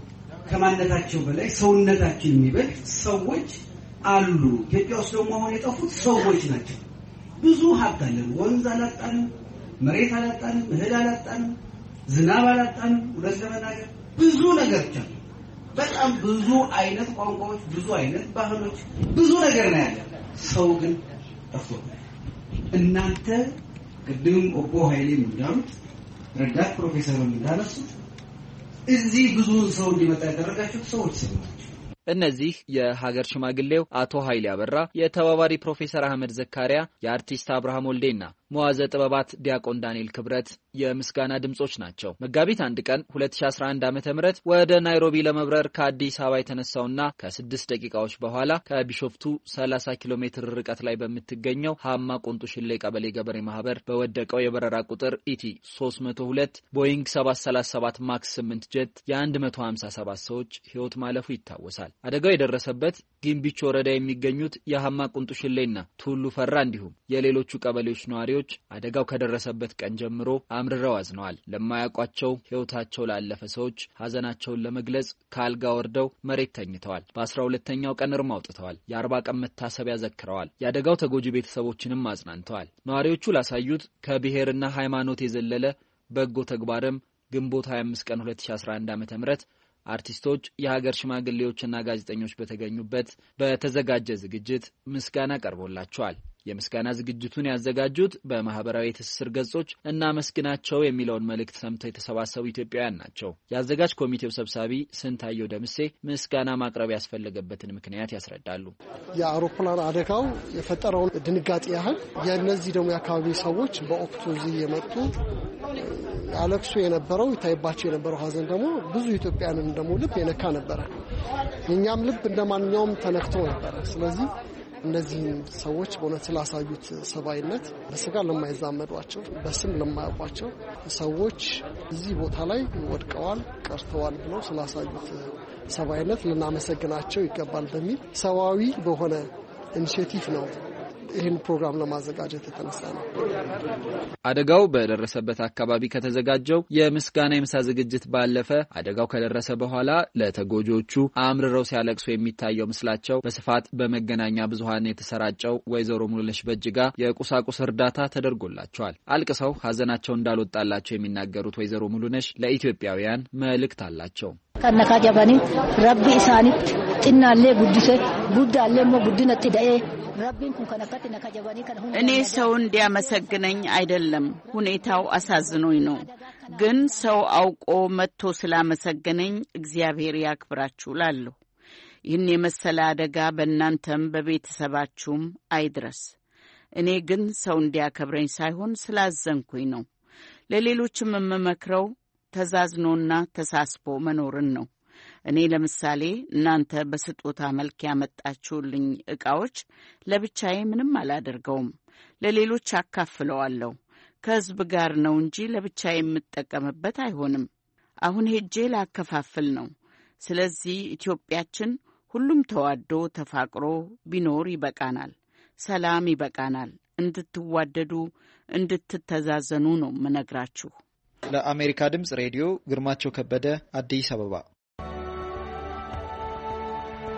ከማንነታቸው በላይ ሰውነታችን የሚበልጥ ሰዎች አሉ። ኢትዮጵያ ውስጥ ደግሞ አሁን የጠፉት ሰዎች ናቸው። ብዙ ሀብት አለን። ወንዝ አላጣንም፣ መሬት አላጣንም፣ እህል አላጣንም፣ ዝናብ አላጣንም። ሁለት ለመናገር ብዙ ነገር አለ። በጣም ብዙ አይነት ቋንቋዎች፣ ብዙ አይነት ባህሎች፣ ብዙ ነገር ነው ያለ። ሰው ግን ጠፍቷል። እናንተ ቅድም ኦቦ ኃይሌ እንዳሉት ረዳት ፕሮፌሰር እንዳነሱት እዚህ ብዙ ሰው እንዲመጣ ያደረጋችሁት ሰዎች ናቸው። እነዚህ የሀገር ሽማግሌው አቶ ኃይሌ አበራ፣ የተባባሪ ፕሮፌሰር አህመድ ዘካሪያ፣ የአርቲስት አብርሃም ወልዴና መዋዘ ጥበባት ዲያቆን ዳንኤል ክብረት የምስጋና ድምጾች ናቸው። መጋቢት አንድ ቀን ሁለት ሺህ አስራ አንድ ዓመተ ምህረት ወደ ናይሮቢ ለመብረር ከአዲስ አበባ የተነሳውና ከስድስት ደቂቃዎች በኋላ ከቢሾፍቱ ሰላሳ ኪሎ ሜትር ርቀት ላይ በምትገኘው ሀማ ቁንጡሽሌ ቀበሌ ገበሬ ማህበር በወደቀው የበረራ ቁጥር ኢቲ ሶስት መቶ ሁለት ቦይንግ ሰባት ሰላሳ ሰባት ማክስ ስምንት ጀት የ157 ሰዎች ህይወት ማለፉ ይታወሳል። አደጋው የደረሰበት ጊምቢቾ ወረዳ የሚገኙት የሀማ ቁንጡሽሌና ቱሉ ፈራ እንዲሁም የሌሎቹ ቀበሌዎች ነዋሪዎች አደጋው ከደረሰበት ቀን ጀምሮ አምርረው አዝነዋል። ለማያውቋቸው ህይወታቸው ላለፈ ሰዎች ሀዘናቸውን ለመግለጽ ካልጋ ወርደው መሬት ተኝተዋል። በአስራ ሁለተኛው ቀን እርም አውጥተዋል። የአርባ ቀን መታሰቢያ ዘክረዋል። የአደጋው ተጎጂ ቤተሰቦችንም አጽናንተዋል። ነዋሪዎቹ ላሳዩት ከብሔርና ሃይማኖት የዘለለ በጎ ተግባርም ግንቦት ሃያ አምስት ቀን ሁለት ሺህ አስራ አንድ ዓመተ ምህረት አርቲስቶች፣ የሀገር ሽማግሌዎችና ጋዜጠኞች በተገኙበት በተዘጋጀ ዝግጅት ምስጋና ቀርቦላቸዋል። የምስጋና ዝግጅቱን ያዘጋጁት በማህበራዊ ትስስር ገጾች እና መስግናቸው የሚለውን መልእክት ሰምተው የተሰባሰቡ ኢትዮጵያውያን ናቸው። የአዘጋጅ ኮሚቴው ሰብሳቢ ስንታየው ደምሴ ምስጋና ማቅረብ ያስፈለገበትን ምክንያት ያስረዳሉ። የአውሮፕላን አደጋው የፈጠረውን ድንጋጤ ያህል የእነዚህ ደግሞ የአካባቢ ሰዎች በወቅቱ እዚህ የመጡ ያለቅሱ የነበረው ይታይባቸው የነበረው ሀዘን ደግሞ ብዙ ኢትዮጵያውያንን ደግሞ ልብ የነካ ነበረ። የኛም ልብ እንደማንኛውም ተነክቶ ነበረ። ስለዚህ እነዚህ ሰዎች በእውነት ስላሳዩት ሰብአዊነት በስጋ ለማይዛመዷቸው በስም ለማያውቋቸው ሰዎች እዚህ ቦታ ላይ ወድቀዋል ቀርተዋል ብለው ስላሳዩት ሰብአዊነት ልናመሰግናቸው ይገባል በሚል ሰብአዊ በሆነ ኢኒሼቲቭ ነው ይህን ፕሮግራም ለማዘጋጀት የተነሳ ነው። አደጋው በደረሰበት አካባቢ ከተዘጋጀው የምስጋና የምሳ ዝግጅት ባለፈ አደጋው ከደረሰ በኋላ ለተጎጆቹ አምርረው ሲያለቅሱ የሚታየው ምስላቸው በስፋት በመገናኛ ብዙሃን የተሰራጨው ወይዘሮ ሙሉነሽ በጅጋ የቁሳቁስ እርዳታ ተደርጎላቸዋል። አልቅሰው ሀዘናቸው እንዳልወጣላቸው የሚናገሩት ወይዘሮ ሙሉነሽ ለኢትዮጵያውያን መልእክት አላቸው። ከነካ ጀባኒ ረቢ ኢሳኒት ጥናሌ ጉዲሴ ጉዳሌ ሞ ጉዲነጥ ዳኤ እኔ ሰው እንዲያመሰግነኝ አይደለም፣ ሁኔታው አሳዝኖኝ ነው። ግን ሰው አውቆ መጥቶ ስላመሰገነኝ እግዚአብሔር ያክብራችሁ ላለሁ። ይህን የመሰለ አደጋ በእናንተም በቤተሰባችሁም አይድረስ። እኔ ግን ሰው እንዲያከብረኝ ሳይሆን ስላዘንኩኝ ነው። ለሌሎችም የምመክረው ተዛዝኖና ተሳስቦ መኖርን ነው። እኔ ለምሳሌ እናንተ በስጦታ መልክ ያመጣችሁልኝ ዕቃዎች ለብቻዬ ምንም አላደርገውም፣ ለሌሎች አካፍለዋለሁ። ከሕዝብ ጋር ነው እንጂ ለብቻዬ የምጠቀምበት አይሆንም። አሁን ሄጄ ላከፋፍል ነው። ስለዚህ ኢትዮጵያችን ሁሉም ተዋዶ ተፋቅሮ ቢኖር ይበቃናል፣ ሰላም ይበቃናል። እንድትዋደዱ እንድትተዛዘኑ ነው ምነግራችሁ። ለአሜሪካ ድምጽ ሬዲዮ ግርማቸው ከበደ አዲስ አበባ።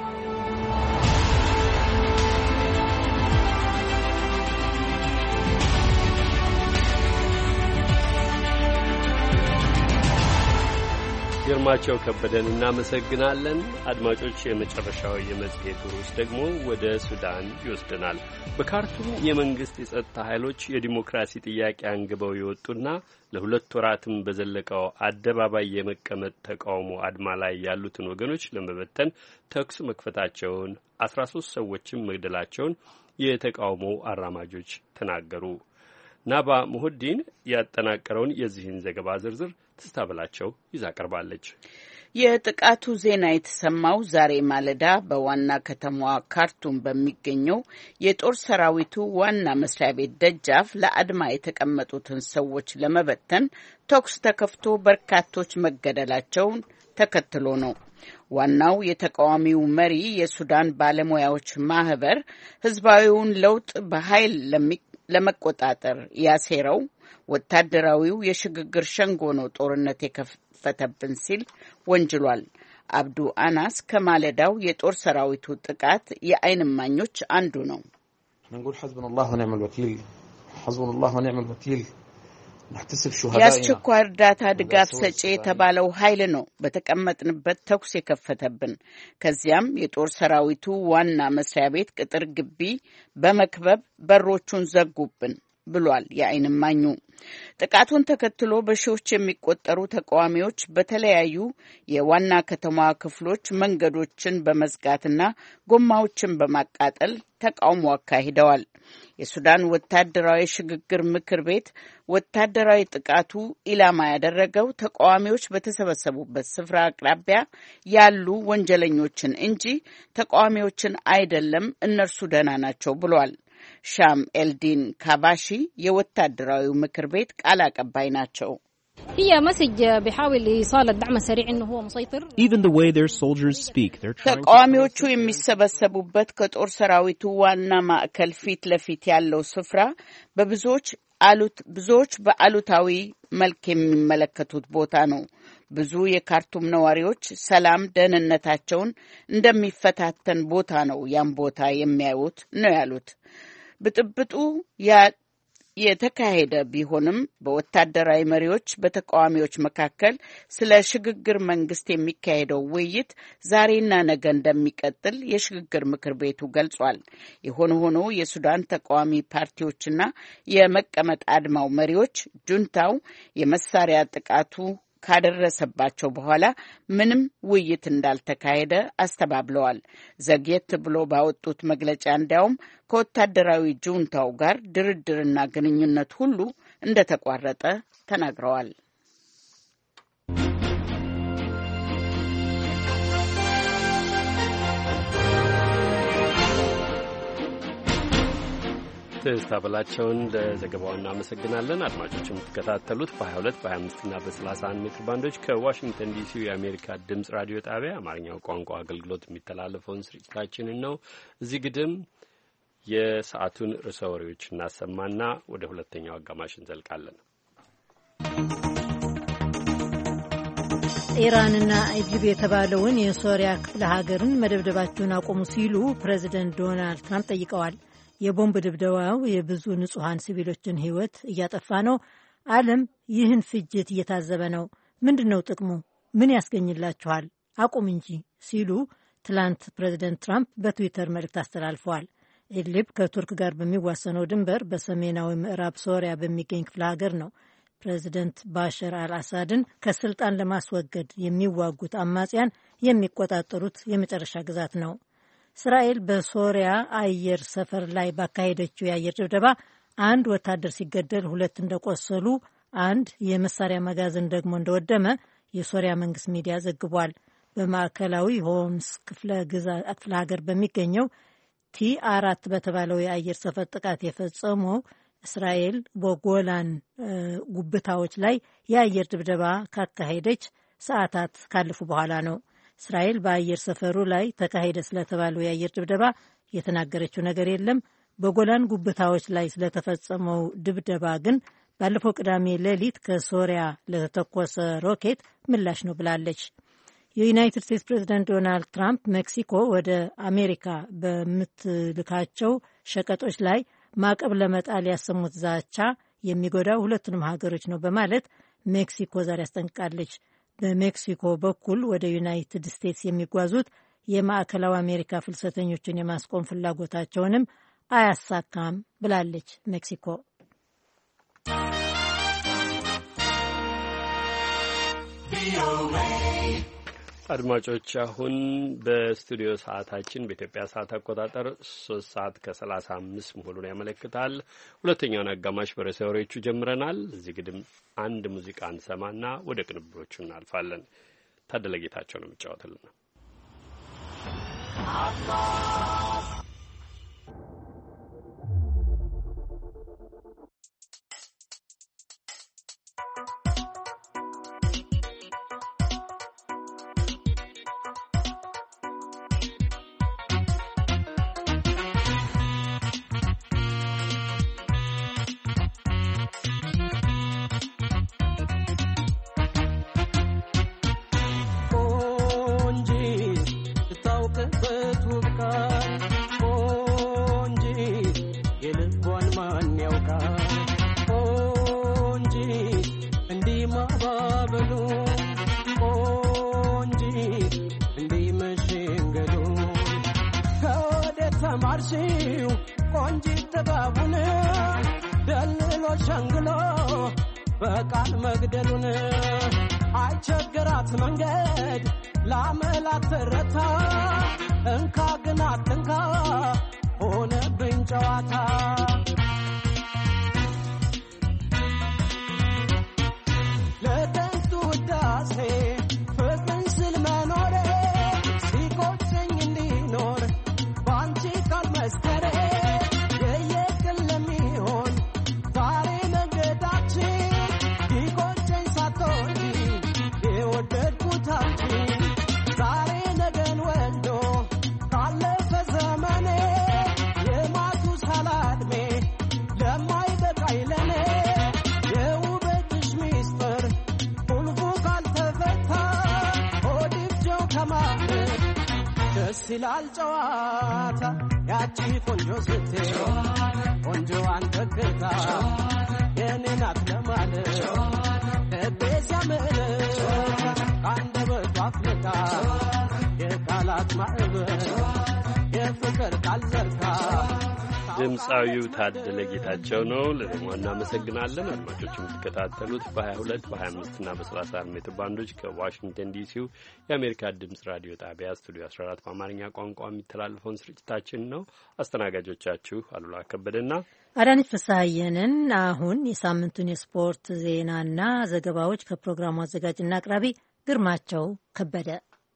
ግርማቸው ከበደን እናመሰግናለን። አድማጮች፣ የመጨረሻው የመጽሔቱ ርዕስ ደግሞ ወደ ሱዳን ይወስደናል። በካርቱም የመንግስት የጸጥታ ኃይሎች የዲሞክራሲ ጥያቄ አንግበው የወጡና ለሁለት ወራትም በዘለቀው አደባባይ የመቀመጥ ተቃውሞ አድማ ላይ ያሉትን ወገኖች ለመበተን ተኩስ መክፈታቸውን፣ አስራ ሶስት ሰዎችም መግደላቸውን የተቃውሞ አራማጆች ተናገሩ። ናባ ሙሁዲን ያጠናቀረውን የዚህን ዘገባ ዝርዝር ትስታበላቸው ይዛ ቀርባለች። የጥቃቱ ዜና የተሰማው ዛሬ ማለዳ በዋና ከተማዋ ካርቱም በሚገኘው የጦር ሰራዊቱ ዋና መስሪያ ቤት ደጃፍ ለአድማ የተቀመጡትን ሰዎች ለመበተን ተኩስ ተከፍቶ በርካቶች መገደላቸውን ተከትሎ ነው። ዋናው የተቃዋሚው መሪ የሱዳን ባለሙያዎች ማህበር ህዝባዊውን ለውጥ በኃይል ለመቆጣጠር ያሴረው ወታደራዊው የሽግግር ሸንጎ ነው ጦርነት የከፈተብን ሲል ወንጅሏል። አብዱ አናስ ከማለዳው የጦር ሰራዊቱ ጥቃት የዓይን እማኞች አንዱ ነው። نقول حسبنا الله ونعم الوكيل حسبنا الله ونعم الوكيل نحتسب شهدائنا የአስቸኳይ እርዳታ ድጋፍ ሰጪ የተባለው ኃይል ነው በተቀመጥንበት ተኩስ የከፈተብን። ከዚያም የጦር ሰራዊቱ ዋና መስሪያ ቤት ቅጥር ግቢ በመክበብ በሮቹን ዘጉብን ብሏል የዓይን እማኙ። ጥቃቱን ተከትሎ በሺዎች የሚቆጠሩ ተቃዋሚዎች በተለያዩ የዋና ከተማዋ ክፍሎች መንገዶችን በመዝጋትና ጎማዎችን በማቃጠል ተቃውሞ አካሂደዋል። የሱዳን ወታደራዊ ሽግግር ምክር ቤት ወታደራዊ ጥቃቱ ኢላማ ያደረገው ተቃዋሚዎች በተሰበሰቡበት ስፍራ አቅራቢያ ያሉ ወንጀለኞችን እንጂ ተቃዋሚዎችን አይደለም፣ እነርሱ ደህና ናቸው ብሏል። ሻም ኤልዲን ካባሺ የወታደራዊ ምክር ቤት ቃል አቀባይ ናቸው። ተቃዋሚዎቹ የሚሰበሰቡበት ከጦር ሰራዊቱ ዋና ማዕከል ፊት ለፊት ያለው ስፍራ በብዙዎች አሉት ብዙዎች በአሉታዊ መልክ የሚመለከቱት ቦታ ነው። ብዙ የካርቱም ነዋሪዎች ሰላም ደህንነታቸውን እንደሚፈታተን ቦታ ነው ያን ቦታ የሚያዩት ነው ያሉት። ብጥብጡ የተካሄደ ቢሆንም በወታደራዊ መሪዎች በተቃዋሚዎች መካከል ስለ ሽግግር መንግስት የሚካሄደው ውይይት ዛሬና ነገ እንደሚቀጥል የሽግግር ምክር ቤቱ ገልጿል። የሆነ ሆኖ የሱዳን ተቃዋሚ ፓርቲዎችና የመቀመጥ አድማው መሪዎች ጁንታው የመሳሪያ ጥቃቱ ካደረሰባቸው በኋላ ምንም ውይይት እንዳልተካሄደ አስተባብለዋል። ዘግየት ብሎ ባወጡት መግለጫ እንዲያውም ከወታደራዊ ጁንታው ጋር ድርድርና ግንኙነት ሁሉ እንደተቋረጠ ተናግረዋል። ተስታበላቸውን ለዘገባው እናመሰግናለን። አድማጮች የምትከታተሉት በ22 በ25 እና በ31 ሜትር ባንዶች ከዋሽንግተን ዲሲ የአሜሪካ ድምጽ ራዲዮ ጣቢያ አማርኛው ቋንቋ አገልግሎት የሚተላለፈውን ስርጭታችንን ነው። እዚህ ግድም የሰዓቱን ርዕሰ ወሬዎች እናሰማና ወደ ሁለተኛው አጋማሽ እንዘልቃለን። ኢራንና ኢድሊብ የተባለውን የሶሪያ ክፍለ ሀገርን መደብደባቸውን አቆሙ ሲሉ ፕሬዚደንት ዶናልድ ትራምፕ ጠይቀዋል። የቦምብ ድብደባው የብዙ ንጹሐን ሲቪሎችን ሕይወት እያጠፋ ነው። ዓለም ይህን ፍጅት እየታዘበ ነው። ምንድን ነው ጥቅሙ? ምን ያስገኝላችኋል? አቁም እንጂ ሲሉ ትላንት ፕሬዚደንት ትራምፕ በትዊተር መልእክት አስተላልፈዋል። ኢድሊብ ከቱርክ ጋር በሚዋሰነው ድንበር በሰሜናዊ ምዕራብ ሶሪያ በሚገኝ ክፍለ ሀገር ነው። ፕሬዚደንት ባሻር አልአሳድን ከስልጣን ለማስወገድ የሚዋጉት አማጽያን የሚቆጣጠሩት የመጨረሻ ግዛት ነው። እስራኤል በሶሪያ አየር ሰፈር ላይ ባካሄደችው የአየር ድብደባ አንድ ወታደር ሲገደል ሁለት እንደቆሰሉ፣ አንድ የመሳሪያ መጋዘን ደግሞ እንደወደመ የሶሪያ መንግስት ሚዲያ ዘግቧል። በማዕከላዊ ሆምስ ክፍለ ሀገር በሚገኘው ቲ አራት በተባለው የአየር ሰፈር ጥቃት የፈጸመው እስራኤል በጎላን ጉብታዎች ላይ የአየር ድብደባ ካካሄደች ሰዓታት ካለፉ በኋላ ነው። እስራኤል በአየር ሰፈሩ ላይ ተካሄደ ስለተባለው የአየር ድብደባ የተናገረችው ነገር የለም። በጎላን ጉብታዎች ላይ ስለተፈጸመው ድብደባ ግን ባለፈው ቅዳሜ ሌሊት ከሶሪያ ለተተኮሰ ሮኬት ምላሽ ነው ብላለች። የዩናይትድ ስቴትስ ፕሬዚደንት ዶናልድ ትራምፕ ሜክሲኮ ወደ አሜሪካ በምትልካቸው ሸቀጦች ላይ ማዕቀብ ለመጣል ያሰሙት ዛቻ የሚጎዳው ሁለቱንም ሀገሮች ነው በማለት ሜክሲኮ ዛሬ አስጠንቅቃለች። በሜክሲኮ በኩል ወደ ዩናይትድ ስቴትስ የሚጓዙት የማዕከላዊ አሜሪካ ፍልሰተኞችን የማስቆም ፍላጎታቸውንም አያሳካም ብላለች ሜክሲኮ። አድማጮች አሁን በስቱዲዮ ሰዓታችን በኢትዮጵያ ሰዓት አቆጣጠር ሶስት ሰዓት ከሰላሳ አምስት መሆኑን ያመለክታል። ሁለተኛውን አጋማሽ በርዕሰ ወሬዎቹ ጀምረናል። እዚህ ግድም አንድ ሙዚቃ እንሰማና ወደ ቅንብሮቹ እናልፋለን። ታደለ ጌታቸው ነው የሚጫወትልን። በቃል መግደሉን አይቸግራት መንገድ ላመላት ተረታ እንካ ግን አትንካ ሆነብኝ ጨዋታ ለከንቱ ውዳሴ ፍቅርን ስል መኖሬ ሲቆጨኝ እንዲኖር በአንቺ ካልመስከሬ የየቅን ለሚሆን ዛሬ መንገዳችን ሲቆጨኝ ሳትሆኚ የወደድኩት አንቺ ዛሬ ነገን ወልዶ ካለፈ ዘመኔ የማቱሳላ ዕድሜ ለማይበቃኝ ለኔ የውበትሽ ሚስጥር ቁልፉ ካልተፈታ ሆድብጀው ከማለት ደስ ይላል ጨዋታ ያቺ ቆንጆ ስትይ ቆንጆዋን ተክታ የኔ ናት ለማለት ልቤ ሲያምር ከአንደበቷ አፍልቃ የቃላት ማዕበል የፍቅር ቃል ዘርታ። ድምፃዊው ታደለ ጌታቸው ነው። ለደሞ እናመሰግናለን። አድማጮች የምትከታተሉት በሀያ ሁለት በሀያ አምስት እና በሰላሳ ሜትር ባንዶች ከዋሽንግተን ዲሲው የአሜሪካ ድምፅ ራዲዮ ጣቢያ ስቱዲዮ አስራ አራት በአማርኛ ቋንቋ የሚተላለፈውን ስርጭታችን ነው። አስተናጋጆቻችሁ አሉላ ከበደና አዳነች ፍስሐየንን። አሁን የሳምንቱን የስፖርት ዜናና ዘገባዎች ከፕሮግራሙ አዘጋጅና አቅራቢ ግርማቸው ከበደ።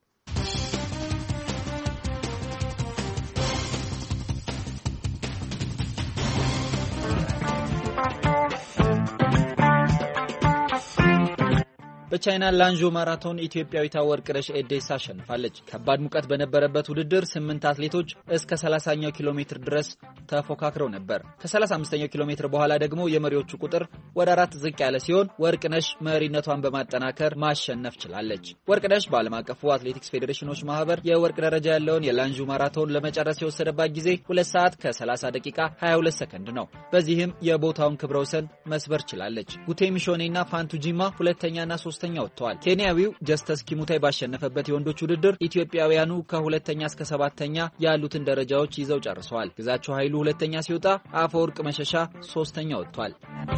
በቻይና ላንጆ ማራቶን ኢትዮጵያዊቷ ወርቅነሽ ኤዴሳ አሸንፋለች። ከባድ ሙቀት በነበረበት ውድድር ስምንት አትሌቶች እስከ ሰላሳኛው ኪሎ ሜትር ድረስ ተፎካክረው ነበር። ከሰላሳ አምስተኛው ኪሎ ሜትር በኋላ ደግሞ የመሪዎቹ ቁጥር ወደ አራት ዝቅ ያለ ሲሆን ወርቅነሽ መሪነቷን በማጠናከር ማሸነፍ ችላለች። ወርቅነሽ በዓለም አቀፉ አትሌቲክስ ፌዴሬሽኖች ማህበር የወርቅ ደረጃ ያለውን የላንጆ ማራቶን ለመጨረስ የወሰደባት ጊዜ ሁለት ሰዓት ከሰላሳ ደቂቃ ሀያ ሁለት ሰከንድ ነው። በዚህም የቦታውን ክብረ ወሰን መስበር ችላለች። ጉቴ ሚሾኔና ፋንቱ ጂማ ሁለተኛና ሶስተኛ ወጥተዋል። ኬንያዊው ጀስተስ ኪሙታይ ባሸነፈበት የወንዶች ውድድር ኢትዮጵያውያኑ ከሁለተኛ እስከ ሰባተኛ ያሉትን ደረጃዎች ይዘው ጨርሰዋል። ግዛቸው ኃይሉ ሁለተኛ ሲወጣ፣ አፈወርቅ መሸሻ ሶስተኛ ወጥቷል።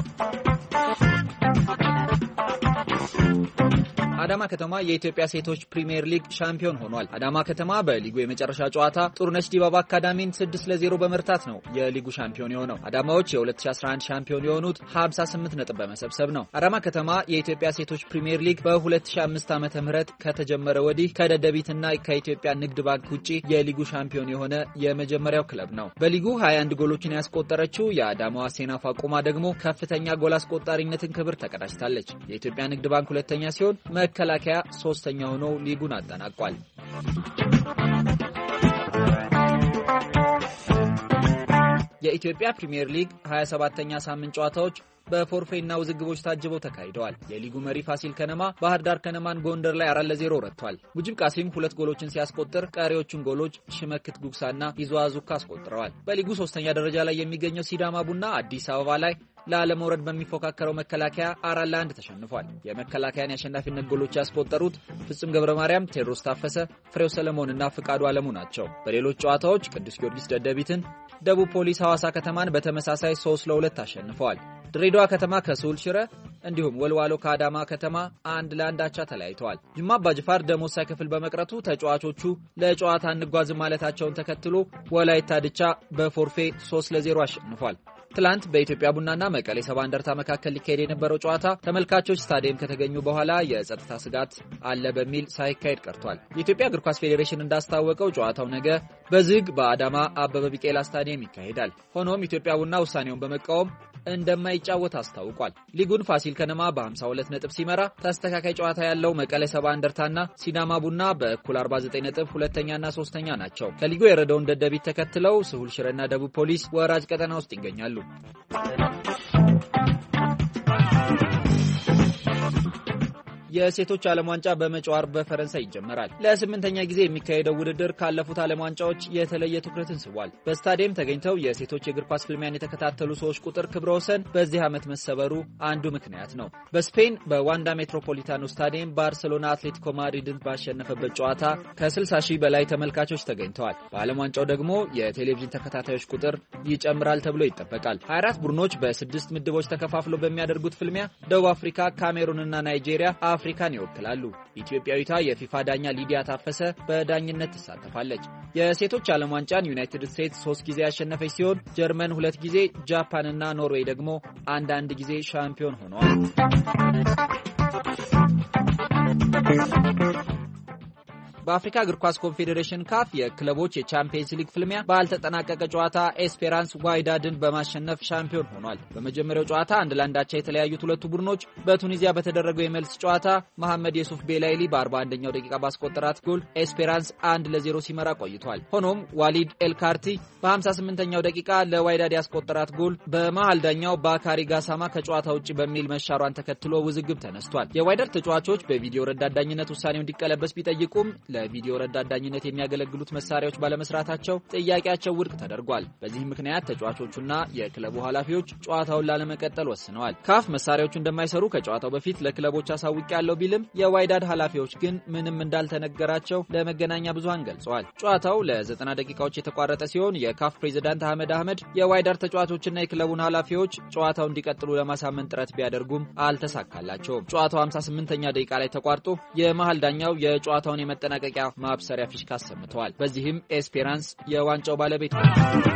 አዳማ ከተማ የኢትዮጵያ ሴቶች ፕሪሚየር ሊግ ሻምፒዮን ሆኗል። አዳማ ከተማ በሊጉ የመጨረሻ ጨዋታ ጥሩነሽ ዲባባ አካዳሚን ስድስት ለዜሮ በመርታት ነው የሊጉ ሻምፒዮን የሆነው። አዳማዎች የ2011 ሻምፒዮን የሆኑት ሀምሳ ስምንት ነጥብ በመሰብሰብ ነው። አዳማ ከተማ የኢትዮጵያ ሴቶች ፕሪሚየር ሊግ በ2005 ዓመተ ምህረት ከተጀመረ ወዲህ ከደደቢትና ከኢትዮጵያ ንግድ ባንክ ውጪ የሊጉ ሻምፒዮን የሆነ የመጀመሪያው ክለብ ነው። በሊጉ ሀያ አንድ ጎሎችን ያስቆጠረችው የአዳማዋ ሴናፋ ቁማ ደግሞ ከፍተኛ ጎል አስቆጣሪነትን ክብር ተቀዳጅታለች። የኢትዮጵያ ንግድ ባንክ ሁለተኛ ሲሆን መከላከያ ሶስተኛ ሆኖ ሊጉን አጠናቋል። የኢትዮጵያ ፕሪሚየር ሊግ ሀያ ሰባተኛ ሳምንት ጨዋታዎች በፎርፌና ውዝግቦች ታጅበው ተካሂደዋል። የሊጉ መሪ ፋሲል ከነማ ባህር ዳር ከነማን ጎንደር ላይ አራት ለዜሮ ረቷል። ሙጂብ ቃሲም ሁለት ጎሎችን ሲያስቆጥር ቀሪዎቹን ጎሎች ሽመክት ጉግሳና ይዟዙካ አስቆጥረዋል። በሊጉ ሶስተኛ ደረጃ ላይ የሚገኘው ሲዳማ ቡና አዲስ አበባ ላይ ለአለመውረድ በሚፎካከረው መከላከያ አራት ለአንድ ተሸንፏል። የመከላከያን የአሸናፊነት ጎሎች ያስቆጠሩት ፍጹም ገብረ ማርያም፣ ቴዎድሮስ ታፈሰ፣ ፍሬው ሰለሞንና ፍቃዱ አለሙ ናቸው። በሌሎች ጨዋታዎች ቅዱስ ጊዮርጊስ ደደቢትን፣ ደቡብ ፖሊስ ሐዋሳ ከተማን በተመሳሳይ ሶስት ለሁለት አሸንፈዋል። ድሬዳዋ ከተማ ከሱል ሽረ እንዲሁም ወልዋሎ ከአዳማ ከተማ አንድ ለአንድ አቻ ተለያይተዋል። ጅማ አባጅፋር ደሞዝ ሳይከፍል በመቅረቱ ተጫዋቾቹ ለጨዋታ እንጓዝ ማለታቸውን ተከትሎ ወላይታ ድቻ በፎርፌ ሶስት ለዜሮ አሸንፏል። ትላንት በኢትዮጵያ ቡናና መቀሌ ሰባ እንደርታ መካከል ሊካሄድ የነበረው ጨዋታ ተመልካቾች ስታዲየም ከተገኙ በኋላ የጸጥታ ስጋት አለ በሚል ሳይካሄድ ቀርቷል። የኢትዮጵያ እግር ኳስ ፌዴሬሽን እንዳስታወቀው ጨዋታው ነገ በዝግ በአዳማ አበበ ቢቄላ ስታዲየም ይካሄዳል። ሆኖም ኢትዮጵያ ቡና ውሳኔውን በመቃወም እንደማይጫወት አስታውቋል። ሊጉን ፋሲል ከነማ በ52 ነጥብ ሲመራ ተስተካካይ ጨዋታ ያለው መቀሌ ሰባ እንደርታና ሲዳማ ቡና በእኩል አርባ ዘጠኝ ነጥብ ሁለተኛና ሶስተኛ ናቸው። ከሊጉ የረደውን ደደቢት ተከትለው ስሁል ሽረና ደቡብ ፖሊስ ወራጅ ቀጠና ውስጥ ይገኛሉ። የሴቶች ዓለም ዋንጫ በመጪው ዓርብ በፈረንሳይ ይጀመራል። ለስምንተኛ ጊዜ የሚካሄደው ውድድር ካለፉት ዓለም ዋንጫዎች የተለየ ትኩረትን ስቧል። በስታዲየም ተገኝተው የሴቶች የእግር ኳስ ፍልሚያን የተከታተሉ ሰዎች ቁጥር ክብረ ወሰን በዚህ ዓመት መሰበሩ አንዱ ምክንያት ነው። በስፔን በዋንዳ ሜትሮፖሊታኖ ስታዲየም ባርሴሎና አትሌቲኮ ማድሪድን ባሸነፈበት ጨዋታ ከስልሳ ሺህ በላይ ተመልካቾች ተገኝተዋል። በዓለም ዋንጫው ደግሞ የቴሌቪዥን ተከታታዮች ቁጥር ይጨምራል ተብሎ ይጠበቃል። ሀያ አራት ቡድኖች በስድስት ምድቦች ተከፋፍለው በሚያደርጉት ፍልሚያ ደቡብ አፍሪካ፣ ካሜሩንና ናይጄሪያ አፍሪካን ይወክላሉ። ኢትዮጵያዊቷ የፊፋ ዳኛ ሊዲያ ታፈሰ በዳኝነት ትሳተፋለች። የሴቶች ዓለም ዋንጫን ዩናይትድ ስቴትስ ሶስት ጊዜ ያሸነፈች ሲሆን ጀርመን ሁለት ጊዜ፣ ጃፓንና ኖርዌይ ደግሞ አንድ አንድ ጊዜ ሻምፒዮን ሆነዋል። በአፍሪካ እግር ኳስ ኮንፌዴሬሽን ካፍ የክለቦች የቻምፒየንስ ሊግ ፍልሚያ ባልተጠናቀቀ ጨዋታ ኤስፔራንስ ዋይዳድን በማሸነፍ ሻምፒዮን ሆኗል። በመጀመሪያው ጨዋታ አንድ ለአንድ አቻ የተለያዩት ሁለቱ ቡድኖች በቱኒዚያ በተደረገው የመልስ ጨዋታ መሐመድ የሱፍ ቤላይሊ በአርባ አንደኛው ደቂቃ ባስቆጠራት ጎል ኤስፔራንስ አንድ ለዜሮ ሲመራ ቆይቷል። ሆኖም ዋሊድ ኤልካርቲ በሀምሳ ስምንተኛው ደቂቃ ለዋይዳድ ያስቆጠራት ጎል በመሃል ዳኛው ባካሪ ጋሳማ ከጨዋታ ውጪ በሚል መሻሯን ተከትሎ ውዝግብ ተነስቷል። የዋይዳድ ተጫዋቾች በቪዲዮ ረዳት ዳኝነት ውሳኔው እንዲቀለበስ ቢጠይቁም ለቪዲዮ ረዳት ዳኝነት የሚያገለግሉት መሳሪያዎች ባለመስራታቸው ጥያቄያቸው ውድቅ ተደርጓል። በዚህ ምክንያት ተጫዋቾቹና የክለቡ ኃላፊዎች ጨዋታውን ላለመቀጠል ወስነዋል። ካፍ መሳሪያዎቹ እንደማይሰሩ ከጨዋታው በፊት ለክለቦች አሳውቂያለሁ ቢልም የዋይዳድ ኃላፊዎች ግን ምንም እንዳልተነገራቸው ለመገናኛ ብዙሃን ገልጸዋል። ጨዋታው ለዘጠና ደቂቃዎች የተቋረጠ ሲሆን የካፍ ፕሬዝዳንት አህመድ አህመድ የዋይዳድ ተጫዋቾችና የክለቡን ኃላፊዎች ጨዋታው እንዲቀጥሉ ለማሳመን ጥረት ቢያደርጉም አልተሳካላቸውም። ጨዋታው ሃምሳ ስምንተኛ ደቂቃ ላይ ተቋርጦ የመሃል ዳኛው የጨዋታውን የመጠናቀቂያ ማብሰሪያ ፊሽካ አሰምተዋል። በዚህም ኤስፔራንስ የዋንጫው ባለቤት ሆነ።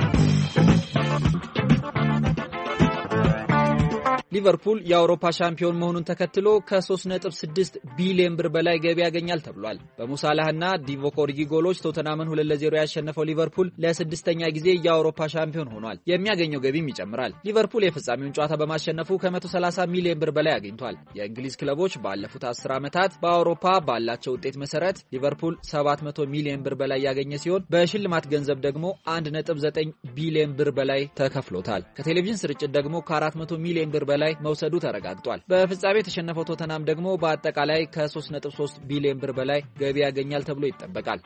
ሊቨርፑል የአውሮፓ ሻምፒዮን መሆኑን ተከትሎ ከሶስት ነጥብ ስድስት ቢሊዮን ብር በላይ ገቢ ያገኛል ተብሏል። በሙሳላህና ዲቮክ ኦሪጊ ጎሎች ቶተናምን ሁለት ለዜሮ ያሸነፈው ሊቨርፑል ለስድስተኛ ጊዜ የአውሮፓ ሻምፒዮን ሆኗል። የሚያገኘው ገቢም ይጨምራል። ሊቨርፑል የፍጻሜውን ጨዋታ በማሸነፉ ከመቶ ሰላሳ ሚሊዮን ብር በላይ አግኝቷል። የእንግሊዝ ክለቦች ባለፉት አስር ዓመታት በአውሮፓ ባላቸው ውጤት መሰረት ሊቨርፑል ሰባት መቶ ሚሊዮን ብር በላይ ያገኘ ሲሆን በሽልማት ገንዘብ ደግሞ አንድ ነጥብ ዘጠኝ ቢሊዮን ብር በላይ ተከፍሎታል። ከቴሌቪዥን ስርጭት ደግሞ ከአራት መቶ ሚሊዮን ብር በላይ መውሰዱ ተረጋግጧል። በፍጻሜ የተሸነፈው ቶተናም ደግሞ በአጠቃላይ ከሶስት ነጥብ ሶስት ቢሊዮን ብር በላይ ገቢ ያገኛል ተብሎ ይጠበቃል።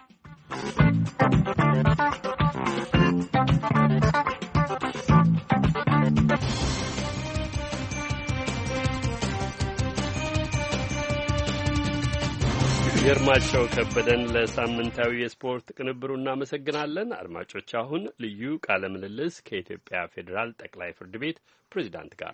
ግርማቸው ከበደን ለሳምንታዊ የስፖርት ቅንብሩ እናመሰግናለን። አድማጮች፣ አሁን ልዩ ቃለ ምልልስ ከኢትዮጵያ ፌዴራል ጠቅላይ ፍርድ ቤት ፕሬዝዳንት ጋር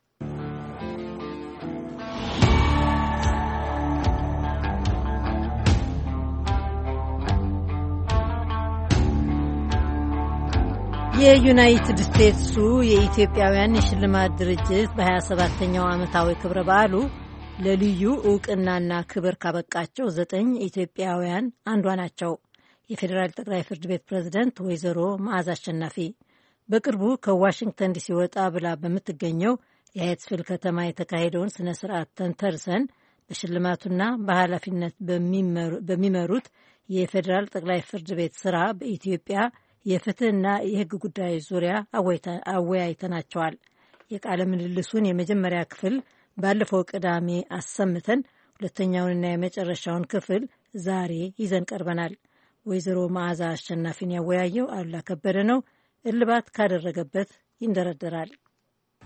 የዩናይትድ ስቴትሱ የኢትዮጵያውያን የሽልማት ድርጅት በሀያ ሰባተኛው ዓመታዊ ክብረ በዓሉ ለልዩ ዕውቅናና ክብር ካበቃቸው ዘጠኝ ኢትዮጵያውያን አንዷ ናቸው። የፌዴራል ጠቅላይ ፍርድ ቤት ፕሬዝደንት ወይዘሮ መዓዛ አሸናፊ በቅርቡ ከዋሽንግተን ዲሲ ወጣ ብላ በምትገኘው የሃይትስቪል ከተማ የተካሄደውን ስነ ስርዓት ተንተርሰን በሽልማቱና በኃላፊነት በሚመሩት የፌዴራል ጠቅላይ ፍርድ ቤት ስራ በኢትዮጵያ የፍትህና የሕግ ጉዳዮች ዙሪያ አወያይተናቸዋል። የቃለ ምልልሱን የመጀመሪያ ክፍል ባለፈው ቅዳሜ አሰምተን ሁለተኛውንና የመጨረሻውን ክፍል ዛሬ ይዘን ቀርበናል። ወይዘሮ መዓዛ አሸናፊን ያወያየው አሉላ ከበደ ነው። እልባት ካደረገበት ይንደረደራል።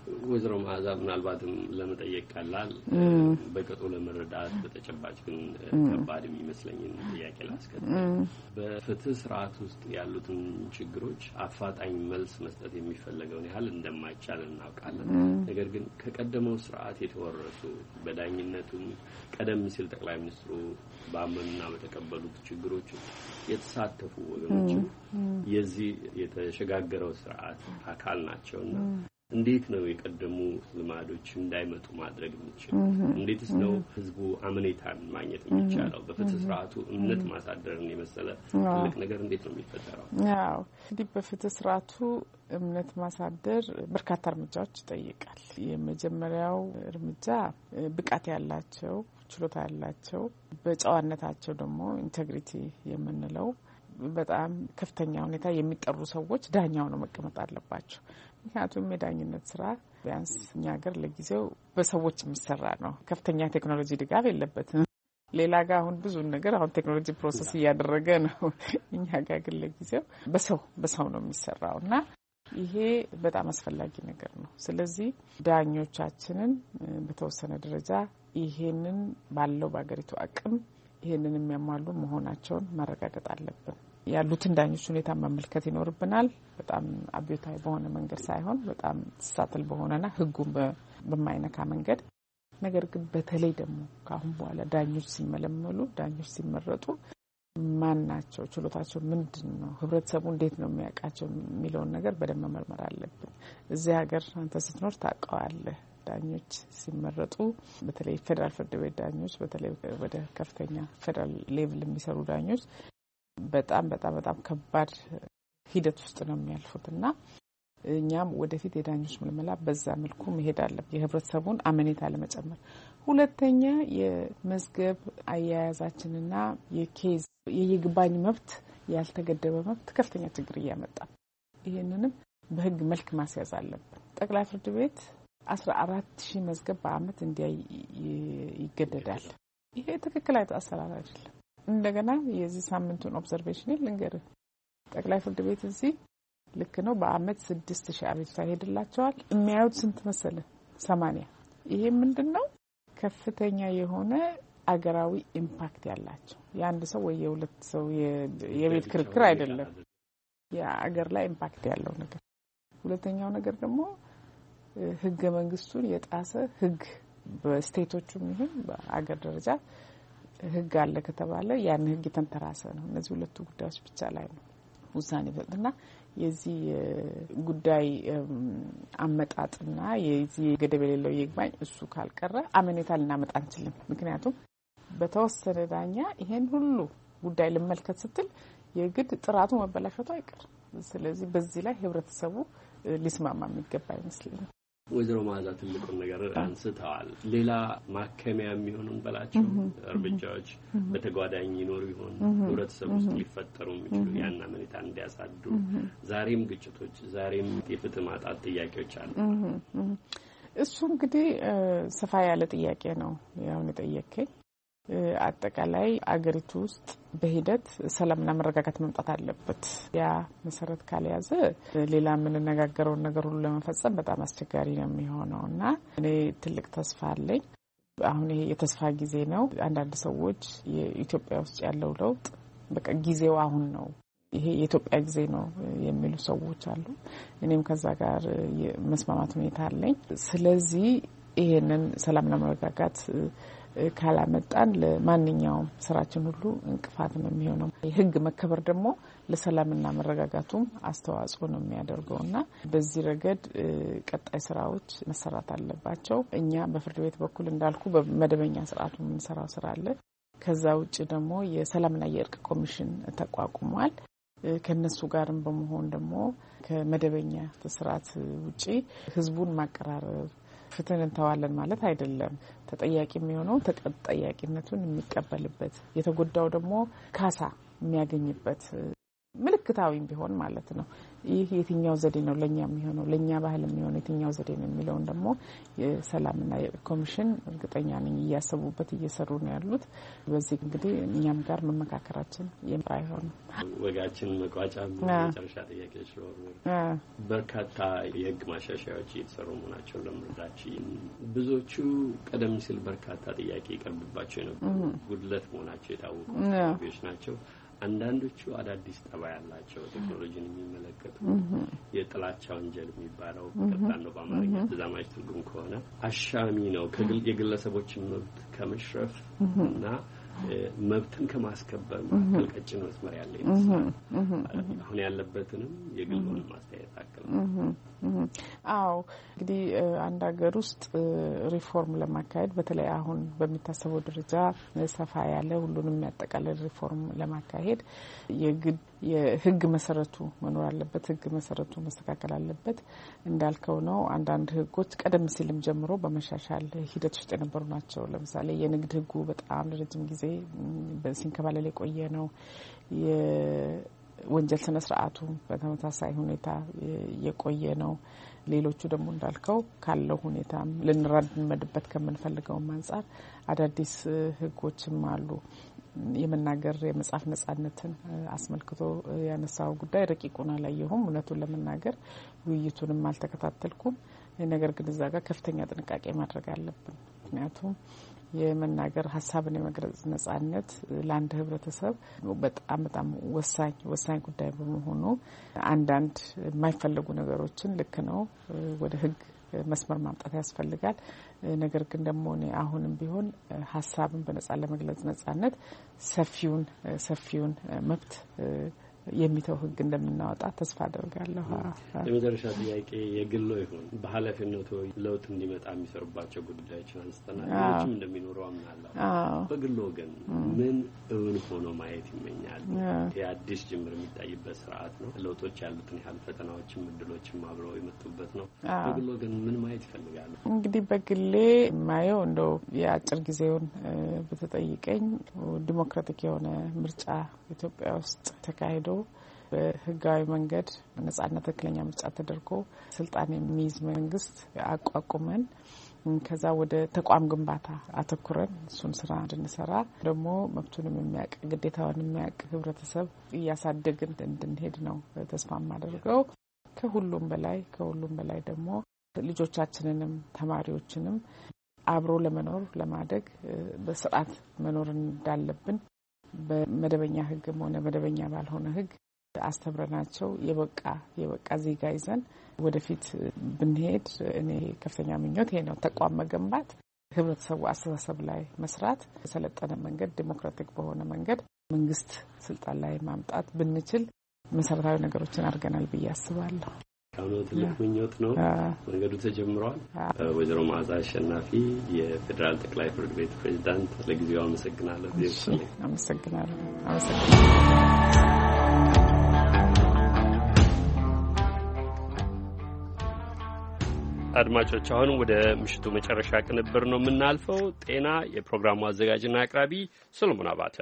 ወይዘሮ መዓዛ ምናልባትም ለመጠየቅ ቀላል በቅጡ ለመረዳት በተጨባጭ ግን ከባድ የሚመስለኝ ጥያቄ ላስከትል። በፍትህ ስርዓት ውስጥ ያሉትን ችግሮች አፋጣኝ መልስ መስጠት የሚፈለገውን ያህል እንደማይቻል እናውቃለን። ነገር ግን ከቀደመው ስርዓት የተወረሱ በዳኝነቱም ቀደም ሲል ጠቅላይ ሚኒስትሩ ባመኑና በተቀበሉት ችግሮች የተሳተፉ ወገኖች የዚህ የተሸጋገረው ስርዓት አካል ናቸውና እንዴት ነው የቀደሙ ልማዶች እንዳይመጡ ማድረግ የሚችል? እንዴትስ ነው ህዝቡ አመኔታን ማግኘት የሚቻለው? በፍትህ ስርዓቱ እምነት ማሳደርን የመሰለ ትልቅ ነገር እንዴት ነው የሚፈጠረው? አዎ እንግዲህ በፍትህ ስርዓቱ እምነት ማሳደር በርካታ እርምጃዎች ይጠይቃል። የመጀመሪያው እርምጃ ብቃት ያላቸው ችሎታ ያላቸው በጨዋነታቸው ደግሞ ኢንቴግሪቲ የምንለው በጣም ከፍተኛ ሁኔታ የሚጠሩ ሰዎች ዳኛው ነው መቀመጥ አለባቸው። ምክንያቱም የዳኝነት ስራ ቢያንስ እኛ ሀገር ለጊዜው በሰዎች የሚሰራ ነው። ከፍተኛ ቴክኖሎጂ ድጋፍ የለበትም። ሌላ ጋር አሁን ብዙ ነገር አሁን ቴክኖሎጂ ፕሮሰስ እያደረገ ነው። እኛ ጋር ግን ለጊዜው በሰው በሰው ነው የሚሰራው እና ይሄ በጣም አስፈላጊ ነገር ነው። ስለዚህ ዳኞቻችንን በተወሰነ ደረጃ ይሄንን ባለው በአገሪቱ አቅም ይሄንን የሚያሟሉ መሆናቸውን ማረጋገጥ አለብን። ያሉትን ዳኞች ሁኔታ መመልከት ይኖርብናል። በጣም አብዮታዊ በሆነ መንገድ ሳይሆን በጣም ተሳትል በሆነና ህጉን በማይነካ መንገድ። ነገር ግን በተለይ ደግሞ ከአሁን በኋላ ዳኞች ሲመለመሉ ዳኞች ሲመረጡ ማን ናቸው፣ ችሎታቸው ምንድን ነው፣ ህብረተሰቡ እንዴት ነው የሚያውቃቸው የሚለውን ነገር በደንብ መመርመር አለብን። እዚህ ሀገር አንተ ስትኖር ታውቀዋለህ። ዳኞች ሲመረጡ በተለይ ፌደራል ፍርድ ቤት ዳኞች በተለይ ወደ ከፍተኛ ፌደራል ሌቭል የሚሰሩ ዳኞች በጣም በጣም በጣም ከባድ ሂደት ውስጥ ነው የሚያልፉትና እኛም ወደፊት የዳኞች ምልመላ በዛ መልኩ መሄድ አለብን፣ የህብረተሰቡን አመኔታ ለመጨመር። ሁለተኛ የመዝገብ አያያዛችንና የኬዝ የይግባኝ መብት ያልተገደበ መብት ከፍተኛ ችግር እያመጣ ይሄንንም በህግ መልክ ማስያዝ አለብን። ጠቅላይ ፍርድ ቤት አስራ አራት ሺህ መዝገብ በአመት እንዲያይ ይገደዳል። ይሄ ትክክል አሰራር አይደለም። እንደገና የዚህ ሳምንቱን ኦብዘርቬሽን ልንገርህ። ጠቅላይ ፍርድ ቤት እዚህ ልክ ነው በአመት ስድስት ሺህ አቤቱታ ይሄድላቸዋል። የሚያዩት ስንት መሰለ? ሰማንያ ይሄ ምንድነው? ከፍተኛ የሆነ አገራዊ ኢምፓክት ያላቸው የአንድ ሰው ወይ የሁለት ሰው የቤት ክርክር አይደለም፣ የአገር ላይ ኢምፓክት ያለው ነገር። ሁለተኛው ነገር ደግሞ ህገ መንግስቱን የጣሰ ህግ በስቴቶቹም ይሁን በአገር ደረጃ ህግ አለ ከተባለ ያን ህግ የተንተራሰ ነው። እነዚህ ሁለቱ ጉዳዮች ብቻ ላይ ነው ውሳኔ ፈጥና የዚህ ጉዳይ አመጣጥና የዚህ ገደብ የሌለው ይግባኝ እሱ ካልቀረ አመኔታ ልናመጣ አንችልም። ምክንያቱም በተወሰነ ዳኛ ይሄን ሁሉ ጉዳይ ልመልከት ስትል የግድ ጥራቱ መበላሸቱ አይቀርም። ስለዚህ በዚህ ላይ ህብረተሰቡ ሊስማማ የሚገባ ይመስለኛል። ወይዘሮ መዓዛ ትልቁን ነገር አንስተዋል። ሌላ ማከሚያ የሚሆኑን በላቸው እርምጃዎች በተጓዳኝ ይኖሩ ይሆን? ህብረተሰብ ውስጥ ሊፈጠሩ የሚችሉ ያን አመኔታ እንዲያሳድሩ ዛሬም ግጭቶች፣ ዛሬም የፍትህ ማጣት ጥያቄዎች አሉ። እሱ እንግዲህ ሰፋ ያለ ጥያቄ ነው ያሁን የጠየቀኝ። አጠቃላይ አገሪቱ ውስጥ በሂደት ሰላምና መረጋጋት መምጣት አለበት። ያ መሰረት ካልያዘ ሌላ የምንነጋገረውን ነገር ሁሉ ለመፈጸም በጣም አስቸጋሪ ነው የሚሆነው እና እኔ ትልቅ ተስፋ አለኝ። አሁን ይሄ የተስፋ ጊዜ ነው። አንዳንድ ሰዎች የኢትዮጵያ ውስጥ ያለው ለውጥ በቃ ጊዜው አሁን ነው፣ ይሄ የኢትዮጵያ ጊዜ ነው የሚሉ ሰዎች አሉ። እኔም ከዛ ጋር መስማማት ሁኔታ አለኝ። ስለዚህ ይሄንን ሰላምና መረጋጋት ካላመጣን ለማንኛውም ስራችን ሁሉ እንቅፋት ነው የሚሆነው። የህግ መከበር ደግሞ ለሰላምና መረጋጋቱም አስተዋጽኦ ነው የሚያደርገውና በዚህ ረገድ ቀጣይ ስራዎች መሰራት አለባቸው። እኛ በፍርድ ቤት በኩል እንዳልኩ በመደበኛ ስርዓቱ የምንሰራው ስራ አለ። ከዛ ውጭ ደግሞ የሰላምና የእርቅ ኮሚሽን ተቋቁሟል። ከነሱ ጋርም በመሆን ደግሞ ከመደበኛ ስርዓት ውጪ ህዝቡን ማቀራረብ ፍትህን እንተዋለን ማለት አይደለም። ተጠያቂ የሚሆነው ተጠያቂነቱን የሚቀበልበት፣ የተጎዳው ደግሞ ካሳ የሚያገኝበት ምልክታዊም ቢሆን ማለት ነው። ይህ የትኛው ዘዴ ነው ለኛ የሚሆነው ለኛ ባህል የሚሆነው የትኛው ዘዴ ነው የሚለውን ደግሞ የሰላምና የኮሚሽን እርግጠኛ ነኝ እያሰቡበት እየሰሩ ነው ያሉት። በዚህ እንግዲህ እኛም ጋር መመካከራችን የማይሆን ወጋችን መቋጫ መጨረሻ ጥያቄዎች ነው። በርካታ የህግ ማሻሻያዎች እየተሰሩ መሆናቸው ለምርዳችን ብዙዎቹ ቀደም ሲል በርካታ ጥያቄ ይቀርብባቸው የነበሩ ጉድለት መሆናቸው የታወቁ ጉዳዮች ናቸው። አንዳንዶቹ አዳዲስ ጠባይ ያላቸው ቴክኖሎጂን የሚመለከቱ የጥላቻ ወንጀል የሚባለው ቀጣን ነው በአማርኛ ተዛማጅ ትርጉም ከሆነ አሻሚ ነው ከግል የግለሰቦችን መብት ከመሽረፍ እና መብትን ከማስከበር መካከል ቀጭን መስመር ያለ ይመስላል። አሁን ያለበትንም የግሉን ማስተያየት አከለ አው እንግዲህ አንድ ሀገር ውስጥ ሪፎርም ለማካሄድ በተለይ አሁን በሚታሰበው ደረጃ ሰፋ ያለ ሁሉንም ያጠቃልል ሪፎርም ለማካሄድ የግድ የህግ መሰረቱ መኖር አለበት። ህግ መሰረቱ መስተካከል አለበት። እንዳልከው ነው አንዳንድ ህጎች ቀደም ሲልም ጀምሮ በመሻሻል ሂደት ውስጥ የነበሩ ናቸው። ለምሳሌ የንግድ ህጉ በጣም ረጅም ጊዜ በሲንከባለል የቆየ ነው። የወንጀል ስነ ስርዓቱ በተመሳሳይ ሁኔታ የቆየ ነው። ሌሎቹ ደግሞ እንዳልከው ካለው ሁኔታም ልንረዳበት ከምንፈልገው አንፃር አዳዲስ ህጎችም አሉ። የመናገር የመጻፍ ነጻነትን አስመልክቶ ያነሳው ጉዳይ ረቂቁን አላየሁም። እውነቱን ለመናገር ውይይቱንም አልተከታተልኩም። ነገር ግን እዛ ጋር ከፍተኛ ጥንቃቄ ማድረግ አለብን። ምክንያቱም የመናገር ሀሳብን የመግለጽ ነጻነት ለአንድ ህብረተሰብ በጣም በጣም ወሳኝ ወሳኝ ጉዳይ በመሆኑ አንዳንድ የማይፈልጉ ነገሮችን ልክ ነው ወደ ህግ መስመር ማምጣት ያስፈልጋል። ነገር ግን ደግሞ እኔ አሁንም ቢሆን ሀሳብን በነጻ ለመግለጽ ነጻነት ሰፊውን ሰፊውን መብት የሚተው ህግ እንደምናወጣ ተስፋ አደርጋለሁ። የመጨረሻ ጥያቄ የግሎ ይሁን በኃላፊነቱ ለውጥ እንዲመጣ የሚሰሩባቸው ጉዳዮችን አንስተናል። ሌሎችም እንደሚኖሩ አምናለሁ። በግሎ ግን ምን እውን ሆኖ ማየት ይመኛል? የአዲስ ጅምር የሚታይበት ስርዓት ነው። ለውጦች ያሉትን ያህል ፈተናዎችም እድሎችም አብረው የመጡበት ነው። በግሎ ግን ምን ማየት ይፈልጋሉ? እንግዲህ በግሌ የማየው እንደው የአጭር ጊዜውን በተጠይቀኝ ዲሞክራቲክ የሆነ ምርጫ ኢትዮጵያ ውስጥ ተካሂዶ በህጋዊ መንገድ ነጻና ትክክለኛ ምርጫ ተደርጎ ስልጣን የሚይዝ መንግስት አቋቁመን ከዛ ወደ ተቋም ግንባታ አተኩረን እሱን ስራ እንድንሰራ ደግሞ መብቱንም የሚያውቅ ግዴታውን የሚያውቅ ህብረተሰብ እያሳደግን እንድንሄድ ነው ተስፋ የማደርገው። ከሁሉም በላይ ከሁሉም በላይ ደግሞ ልጆቻችንንም ተማሪዎችንም አብሮ ለመኖር ለማደግ በስርዓት መኖር እንዳለብን በመደበኛ ህግም ሆነ መደበኛ ባልሆነ ህግ አስተምረናቸው የበቃ የበቃ ዜጋ ይዘን ወደፊት ብንሄድ እኔ ከፍተኛ ምኞት ይሄ ነው። ተቋም መገንባት፣ ህብረተሰቡ አስተሳሰብ ላይ መስራት፣ በሰለጠነ መንገድ ዲሞክራቲክ በሆነ መንገድ መንግስት ስልጣን ላይ ማምጣት ብንችል መሰረታዊ ነገሮችን አድርገናል ብዬ አስባለሁ። ካሁኑ ትልቅ ምኞት ነው። መንገዱ ተጀምሯል። ወይዘሮ መዓዛ አሸናፊ የፌዴራል ጠቅላይ ፍርድ ቤት ፕሬዝዳንት፣ ለጊዜው አመሰግናለሁ። አመሰግናለሁ። አመሰግናለሁ። አድማጮች አሁን ወደ ምሽቱ መጨረሻ ቅንብር ነው የምናልፈው። ጤና፣ የፕሮግራሙ አዘጋጅና አቅራቢ ሰሎሞን አባተ።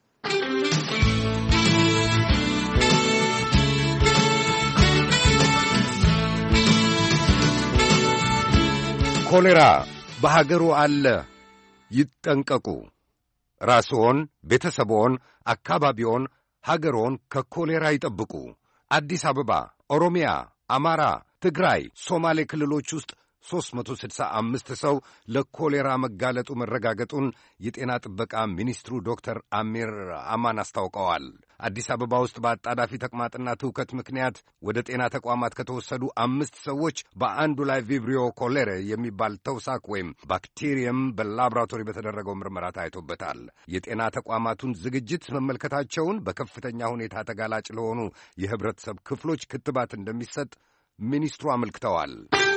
ኮሌራ በሀገሩ አለ፣ ይጠንቀቁ። ራስዎን፣ ቤተሰቦን፣ አካባቢዎን፣ ሀገሮን ከኮሌራ ይጠብቁ። አዲስ አበባ፣ ኦሮሚያ፣ አማራ፣ ትግራይ፣ ሶማሌ ክልሎች ውስጥ ሦስት መቶ ስድሳ አምስት ሰው ለኮሌራ መጋለጡ መረጋገጡን የጤና ጥበቃ ሚኒስትሩ ዶክተር አሚር አማን አስታውቀዋል። አዲስ አበባ ውስጥ በአጣዳፊ ተቅማጥና ትውከት ምክንያት ወደ ጤና ተቋማት ከተወሰዱ አምስት ሰዎች በአንዱ ላይ ቪብሪዮ ኮሌሬ የሚባል ተውሳክ ወይም ባክቴሪየም በላቦራቶሪ በተደረገው ምርመራ ታይቶበታል። የጤና ተቋማቱን ዝግጅት መመልከታቸውን፣ በከፍተኛ ሁኔታ ተጋላጭ ለሆኑ የህብረተሰብ ክፍሎች ክትባት እንደሚሰጥ ሚኒስትሩ አመልክተዋል።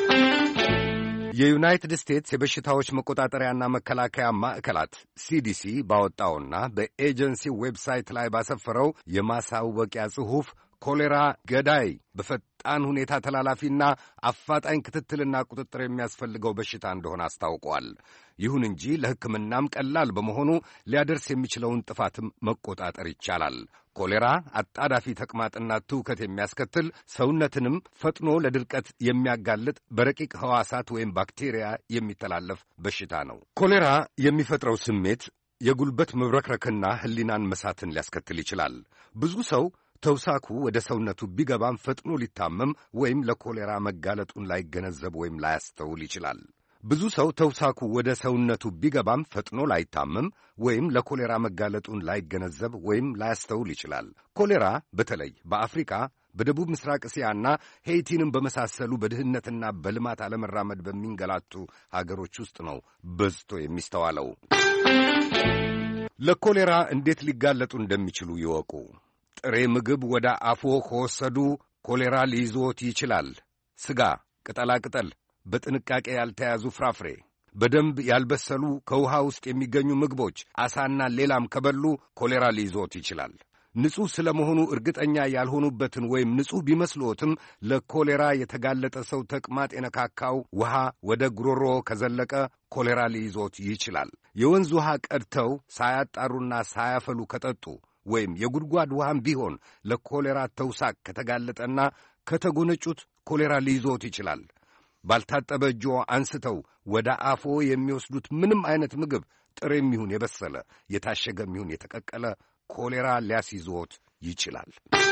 የዩናይትድ ስቴትስ የበሽታዎች መቆጣጠሪያና መከላከያ ማዕከላት ሲዲሲ ባወጣውና በኤጀንሲ ዌብሳይት ላይ ባሰፈረው የማሳወቂያ ጽሑፍ ኮሌራ ገዳይ በፈጣን ሁኔታ ተላላፊና አፋጣኝ ክትትልና ቁጥጥር የሚያስፈልገው በሽታ እንደሆነ አስታውቀዋል። ይሁን እንጂ ለሕክምናም ቀላል በመሆኑ ሊያደርስ የሚችለውን ጥፋትም መቆጣጠር ይቻላል። ኮሌራ አጣዳፊ ተቅማጥና ትውከት የሚያስከትል ሰውነትንም ፈጥኖ ለድርቀት የሚያጋልጥ በረቂቅ ሕዋሳት ወይም ባክቴሪያ የሚተላለፍ በሽታ ነው። ኮሌራ የሚፈጥረው ስሜት የጉልበት መብረክረክና ሕሊናን መሳትን ሊያስከትል ይችላል። ብዙ ሰው ተውሳኩ ወደ ሰውነቱ ቢገባም ፈጥኖ ሊታመም ወይም ለኮሌራ መጋለጡን ላይገነዘብ ወይም ላያስተውል ይችላል። ብዙ ሰው ተውሳኩ ወደ ሰውነቱ ቢገባም ፈጥኖ ላይታመም ወይም ለኮሌራ መጋለጡን ላይገነዘብ ወይም ላያስተውል ይችላል። ኮሌራ በተለይ በአፍሪካ በደቡብ ምስራቅ እስያና ሄይቲንም በመሳሰሉ በድህነትና በልማት አለመራመድ በሚንገላቱ ሀገሮች ውስጥ ነው በዝቶ የሚስተዋለው። ለኮሌራ እንዴት ሊጋለጡ እንደሚችሉ ይወቁ። ጥሬ ምግብ ወደ አፎ ከወሰዱ ኮሌራ ሊይዞት ይችላል። ሥጋ፣ ቅጠላቅጠል፣ በጥንቃቄ ያልተያዙ ፍራፍሬ፣ በደንብ ያልበሰሉ ከውሃ ውስጥ የሚገኙ ምግቦች፣ ዓሣና ሌላም ከበሉ ኮሌራ ሊይዞት ይችላል። ንጹሕ ስለ መሆኑ እርግጠኛ ያልሆኑበትን ወይም ንጹሕ ቢመስሎትም ለኮሌራ የተጋለጠ ሰው ተቅማጥ የነካካው ውሃ ወደ ጉሮሮ ከዘለቀ ኮሌራ ሊይዞት ይችላል። የወንዝ ውሃ ቀድተው ሳያጣሩና ሳያፈሉ ከጠጡ ወይም የጉድጓድ ውሃም ቢሆን ለኮሌራ ተውሳክ ከተጋለጠና ከተጎነጩት ኮሌራ ሊይዞት ይችላል። ባልታጠበ እጆ አንስተው ወደ አፎ የሚወስዱት ምንም አይነት ምግብ ጥሬም ይሁን የበሰለ የታሸገም ይሁን የተቀቀለ ኮሌራ ሊያስይዞት ይችላል።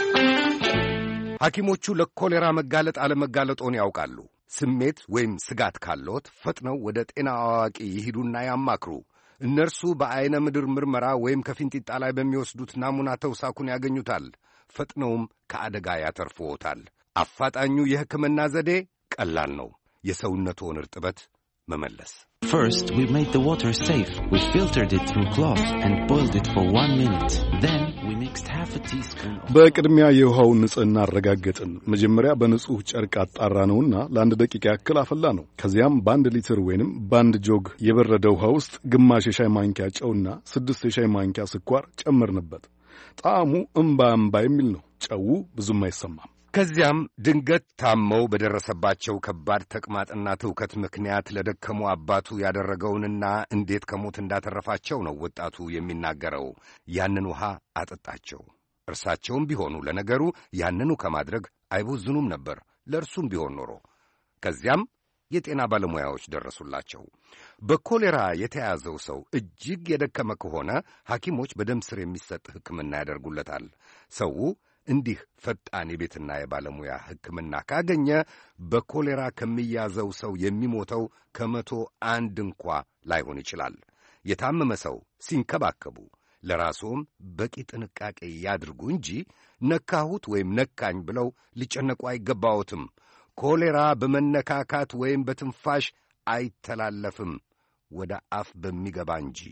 ሐኪሞቹ ለኮሌራ መጋለጥ አለመጋለጦን ያውቃሉ። ስሜት ወይም ስጋት ካለዎት ፈጥነው ወደ ጤና አዋቂ ይሂዱና ያማክሩ። እነርሱ በዐይነ ምድር ምርመራ ወይም ከፊንጢጣ ላይ በሚወስዱት ናሙና ተውሳኩን ያገኙታል። ፈጥነውም ከአደጋ ያተርፍዎታል። አፋጣኙ የሕክምና ዘዴ ቀላል ነው። የሰውነትዎን እርጥበት መመለስ። First, we made the water safe. We filtered it through cloth and boiled it for one minute. Then, we mixed half a teaspoon of... በቅድሚያ የውሃውን ንጽህና አረጋገጥን። መጀመሪያ በንጹህ ጨርቅ አጣራ ነውና ለአንድ ደቂቃ ያክል አፈላ ነው። ከዚያም በአንድ ሊትር ወይንም በአንድ ጆግ የበረደ ውሃ ውስጥ ግማሽ የሻይ ማንኪያ ጨውና ስድስት የሻይ ማንኪያ ስኳር ጨመርንበት። ጣዕሙ እምባ እምባ የሚል ነው። ጨው ብዙም አይሰማም። ከዚያም ድንገት ታመው በደረሰባቸው ከባድ ተቅማጥና ትውከት ምክንያት ለደከሙ አባቱ ያደረገውንና እንዴት ከሞት እንዳተረፋቸው ነው ወጣቱ የሚናገረው። ያንን ውሃ አጠጣቸው። እርሳቸውም ቢሆኑ ለነገሩ ያንኑ ከማድረግ አይቦዝኑም ነበር፣ ለእርሱም ቢሆን ኖሮ። ከዚያም የጤና ባለሙያዎች ደረሱላቸው። በኮሌራ የተያዘው ሰው እጅግ የደከመ ከሆነ ሐኪሞች በደም ስር የሚሰጥ ሕክምና ያደርጉለታል። ሰው እንዲህ ፈጣን የቤትና የባለሙያ ሕክምና ካገኘ በኮሌራ ከሚያዘው ሰው የሚሞተው ከመቶ አንድ እንኳ ላይሆን ይችላል። የታመመ ሰው ሲንከባከቡ ለራስዎም በቂ ጥንቃቄ ያድርጉ እንጂ ነካሁት ወይም ነካኝ ብለው ሊጨነቁ አይገባዎትም። ኮሌራ በመነካካት ወይም በትንፋሽ አይተላለፍም፣ ወደ አፍ በሚገባ እንጂ።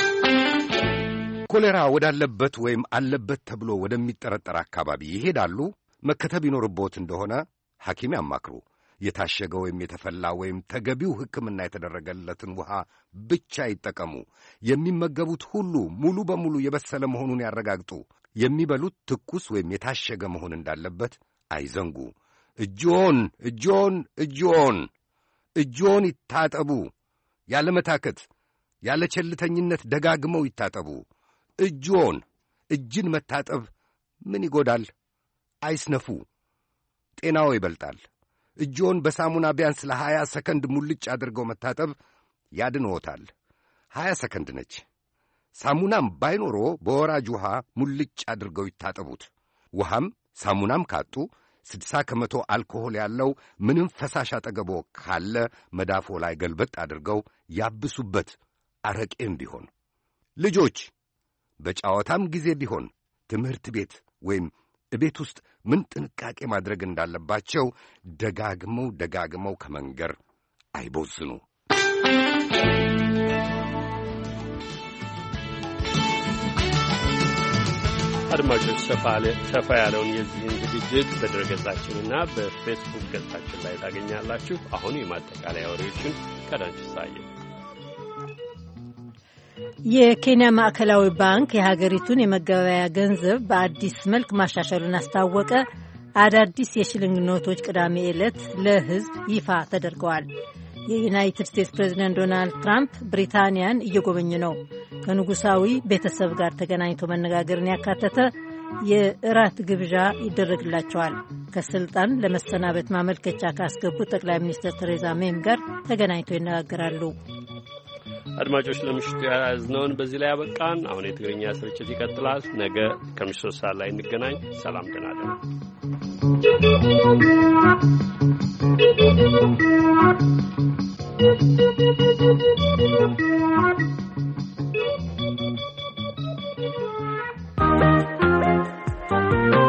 ኮሌራ ወዳለበት ወይም አለበት ተብሎ ወደሚጠረጠር አካባቢ ይሄዳሉ። መከተብ ይኖርቦት እንደሆነ ሐኪም ያማክሩ። የታሸገ ወይም የተፈላ ወይም ተገቢው ሕክምና የተደረገለትን ውሃ ብቻ ይጠቀሙ። የሚመገቡት ሁሉ ሙሉ በሙሉ የበሰለ መሆኑን ያረጋግጡ። የሚበሉት ትኩስ ወይም የታሸገ መሆን እንዳለበት አይዘንጉ። እጆን እጆን እጆን እጆን ይታጠቡ። ያለ መታከት፣ ያለ ቸልተኝነት ደጋግመው ይታጠቡ። እጆን እጅን መታጠብ ምን ይጎዳል? አይስነፉ። ጤናው ይበልጣል። እጆን በሳሙና ቢያንስ ለሀያ ሰከንድ ሙልጭ አድርገው መታጠብ ያድንዎታል። ሀያ ሰከንድ ነች። ሳሙናም ባይኖሮ በወራጅ ውሃ ሙልጭ አድርገው ይታጠቡት። ውሃም ሳሙናም ካጡ ስድሳ ከመቶ አልኮሆል ያለው ምንም ፈሳሽ አጠገቦ ካለ መዳፎ ላይ ገልበጥ አድርገው ያብሱበት። አረቄም ቢሆን ልጆች በጨዋታም ጊዜ ቢሆን ትምህርት ቤት ወይም እቤት ውስጥ ምን ጥንቃቄ ማድረግ እንዳለባቸው ደጋግመው ደጋግመው ከመንገር አይቦዝኑ። አድማጮች ሰፋ ያለውን የዚህን ዝግጅት በድረገጻችንና በፌስቡክ ገጻችን ላይ ታገኛላችሁ። አሁን የማጠቃለያ ወሬዎችን ቀዳንች ሳየ የኬንያ ማዕከላዊ ባንክ የሀገሪቱን የመገበያያ ገንዘብ በአዲስ መልክ ማሻሻሉን አስታወቀ። አዳዲስ የሽልንግ ኖቶች ቅዳሜ ዕለት ለሕዝብ ይፋ ተደርገዋል። የዩናይትድ ስቴትስ ፕሬዝዳንት ዶናልድ ትራምፕ ብሪታንያን እየጎበኙ ነው። ከንጉሳዊ ቤተሰብ ጋር ተገናኝቶ መነጋገርን ያካተተ የእራት ግብዣ ይደረግላቸዋል። ከስልጣን ለመሰናበት ማመልከቻ ካስገቡት ጠቅላይ ሚኒስትር ቴሬዛ ሜም ጋር ተገናኝቶ ይነጋገራሉ። አድማጮች ለምሽቱ ያዝነውን በዚህ ላይ ያበቃን። አሁን የትግርኛ ስርጭት ይቀጥላል። ነገ ከምሽቱ ሶስት ሰዓት ላይ እንገናኝ። ሰላም ደህና ደሩ።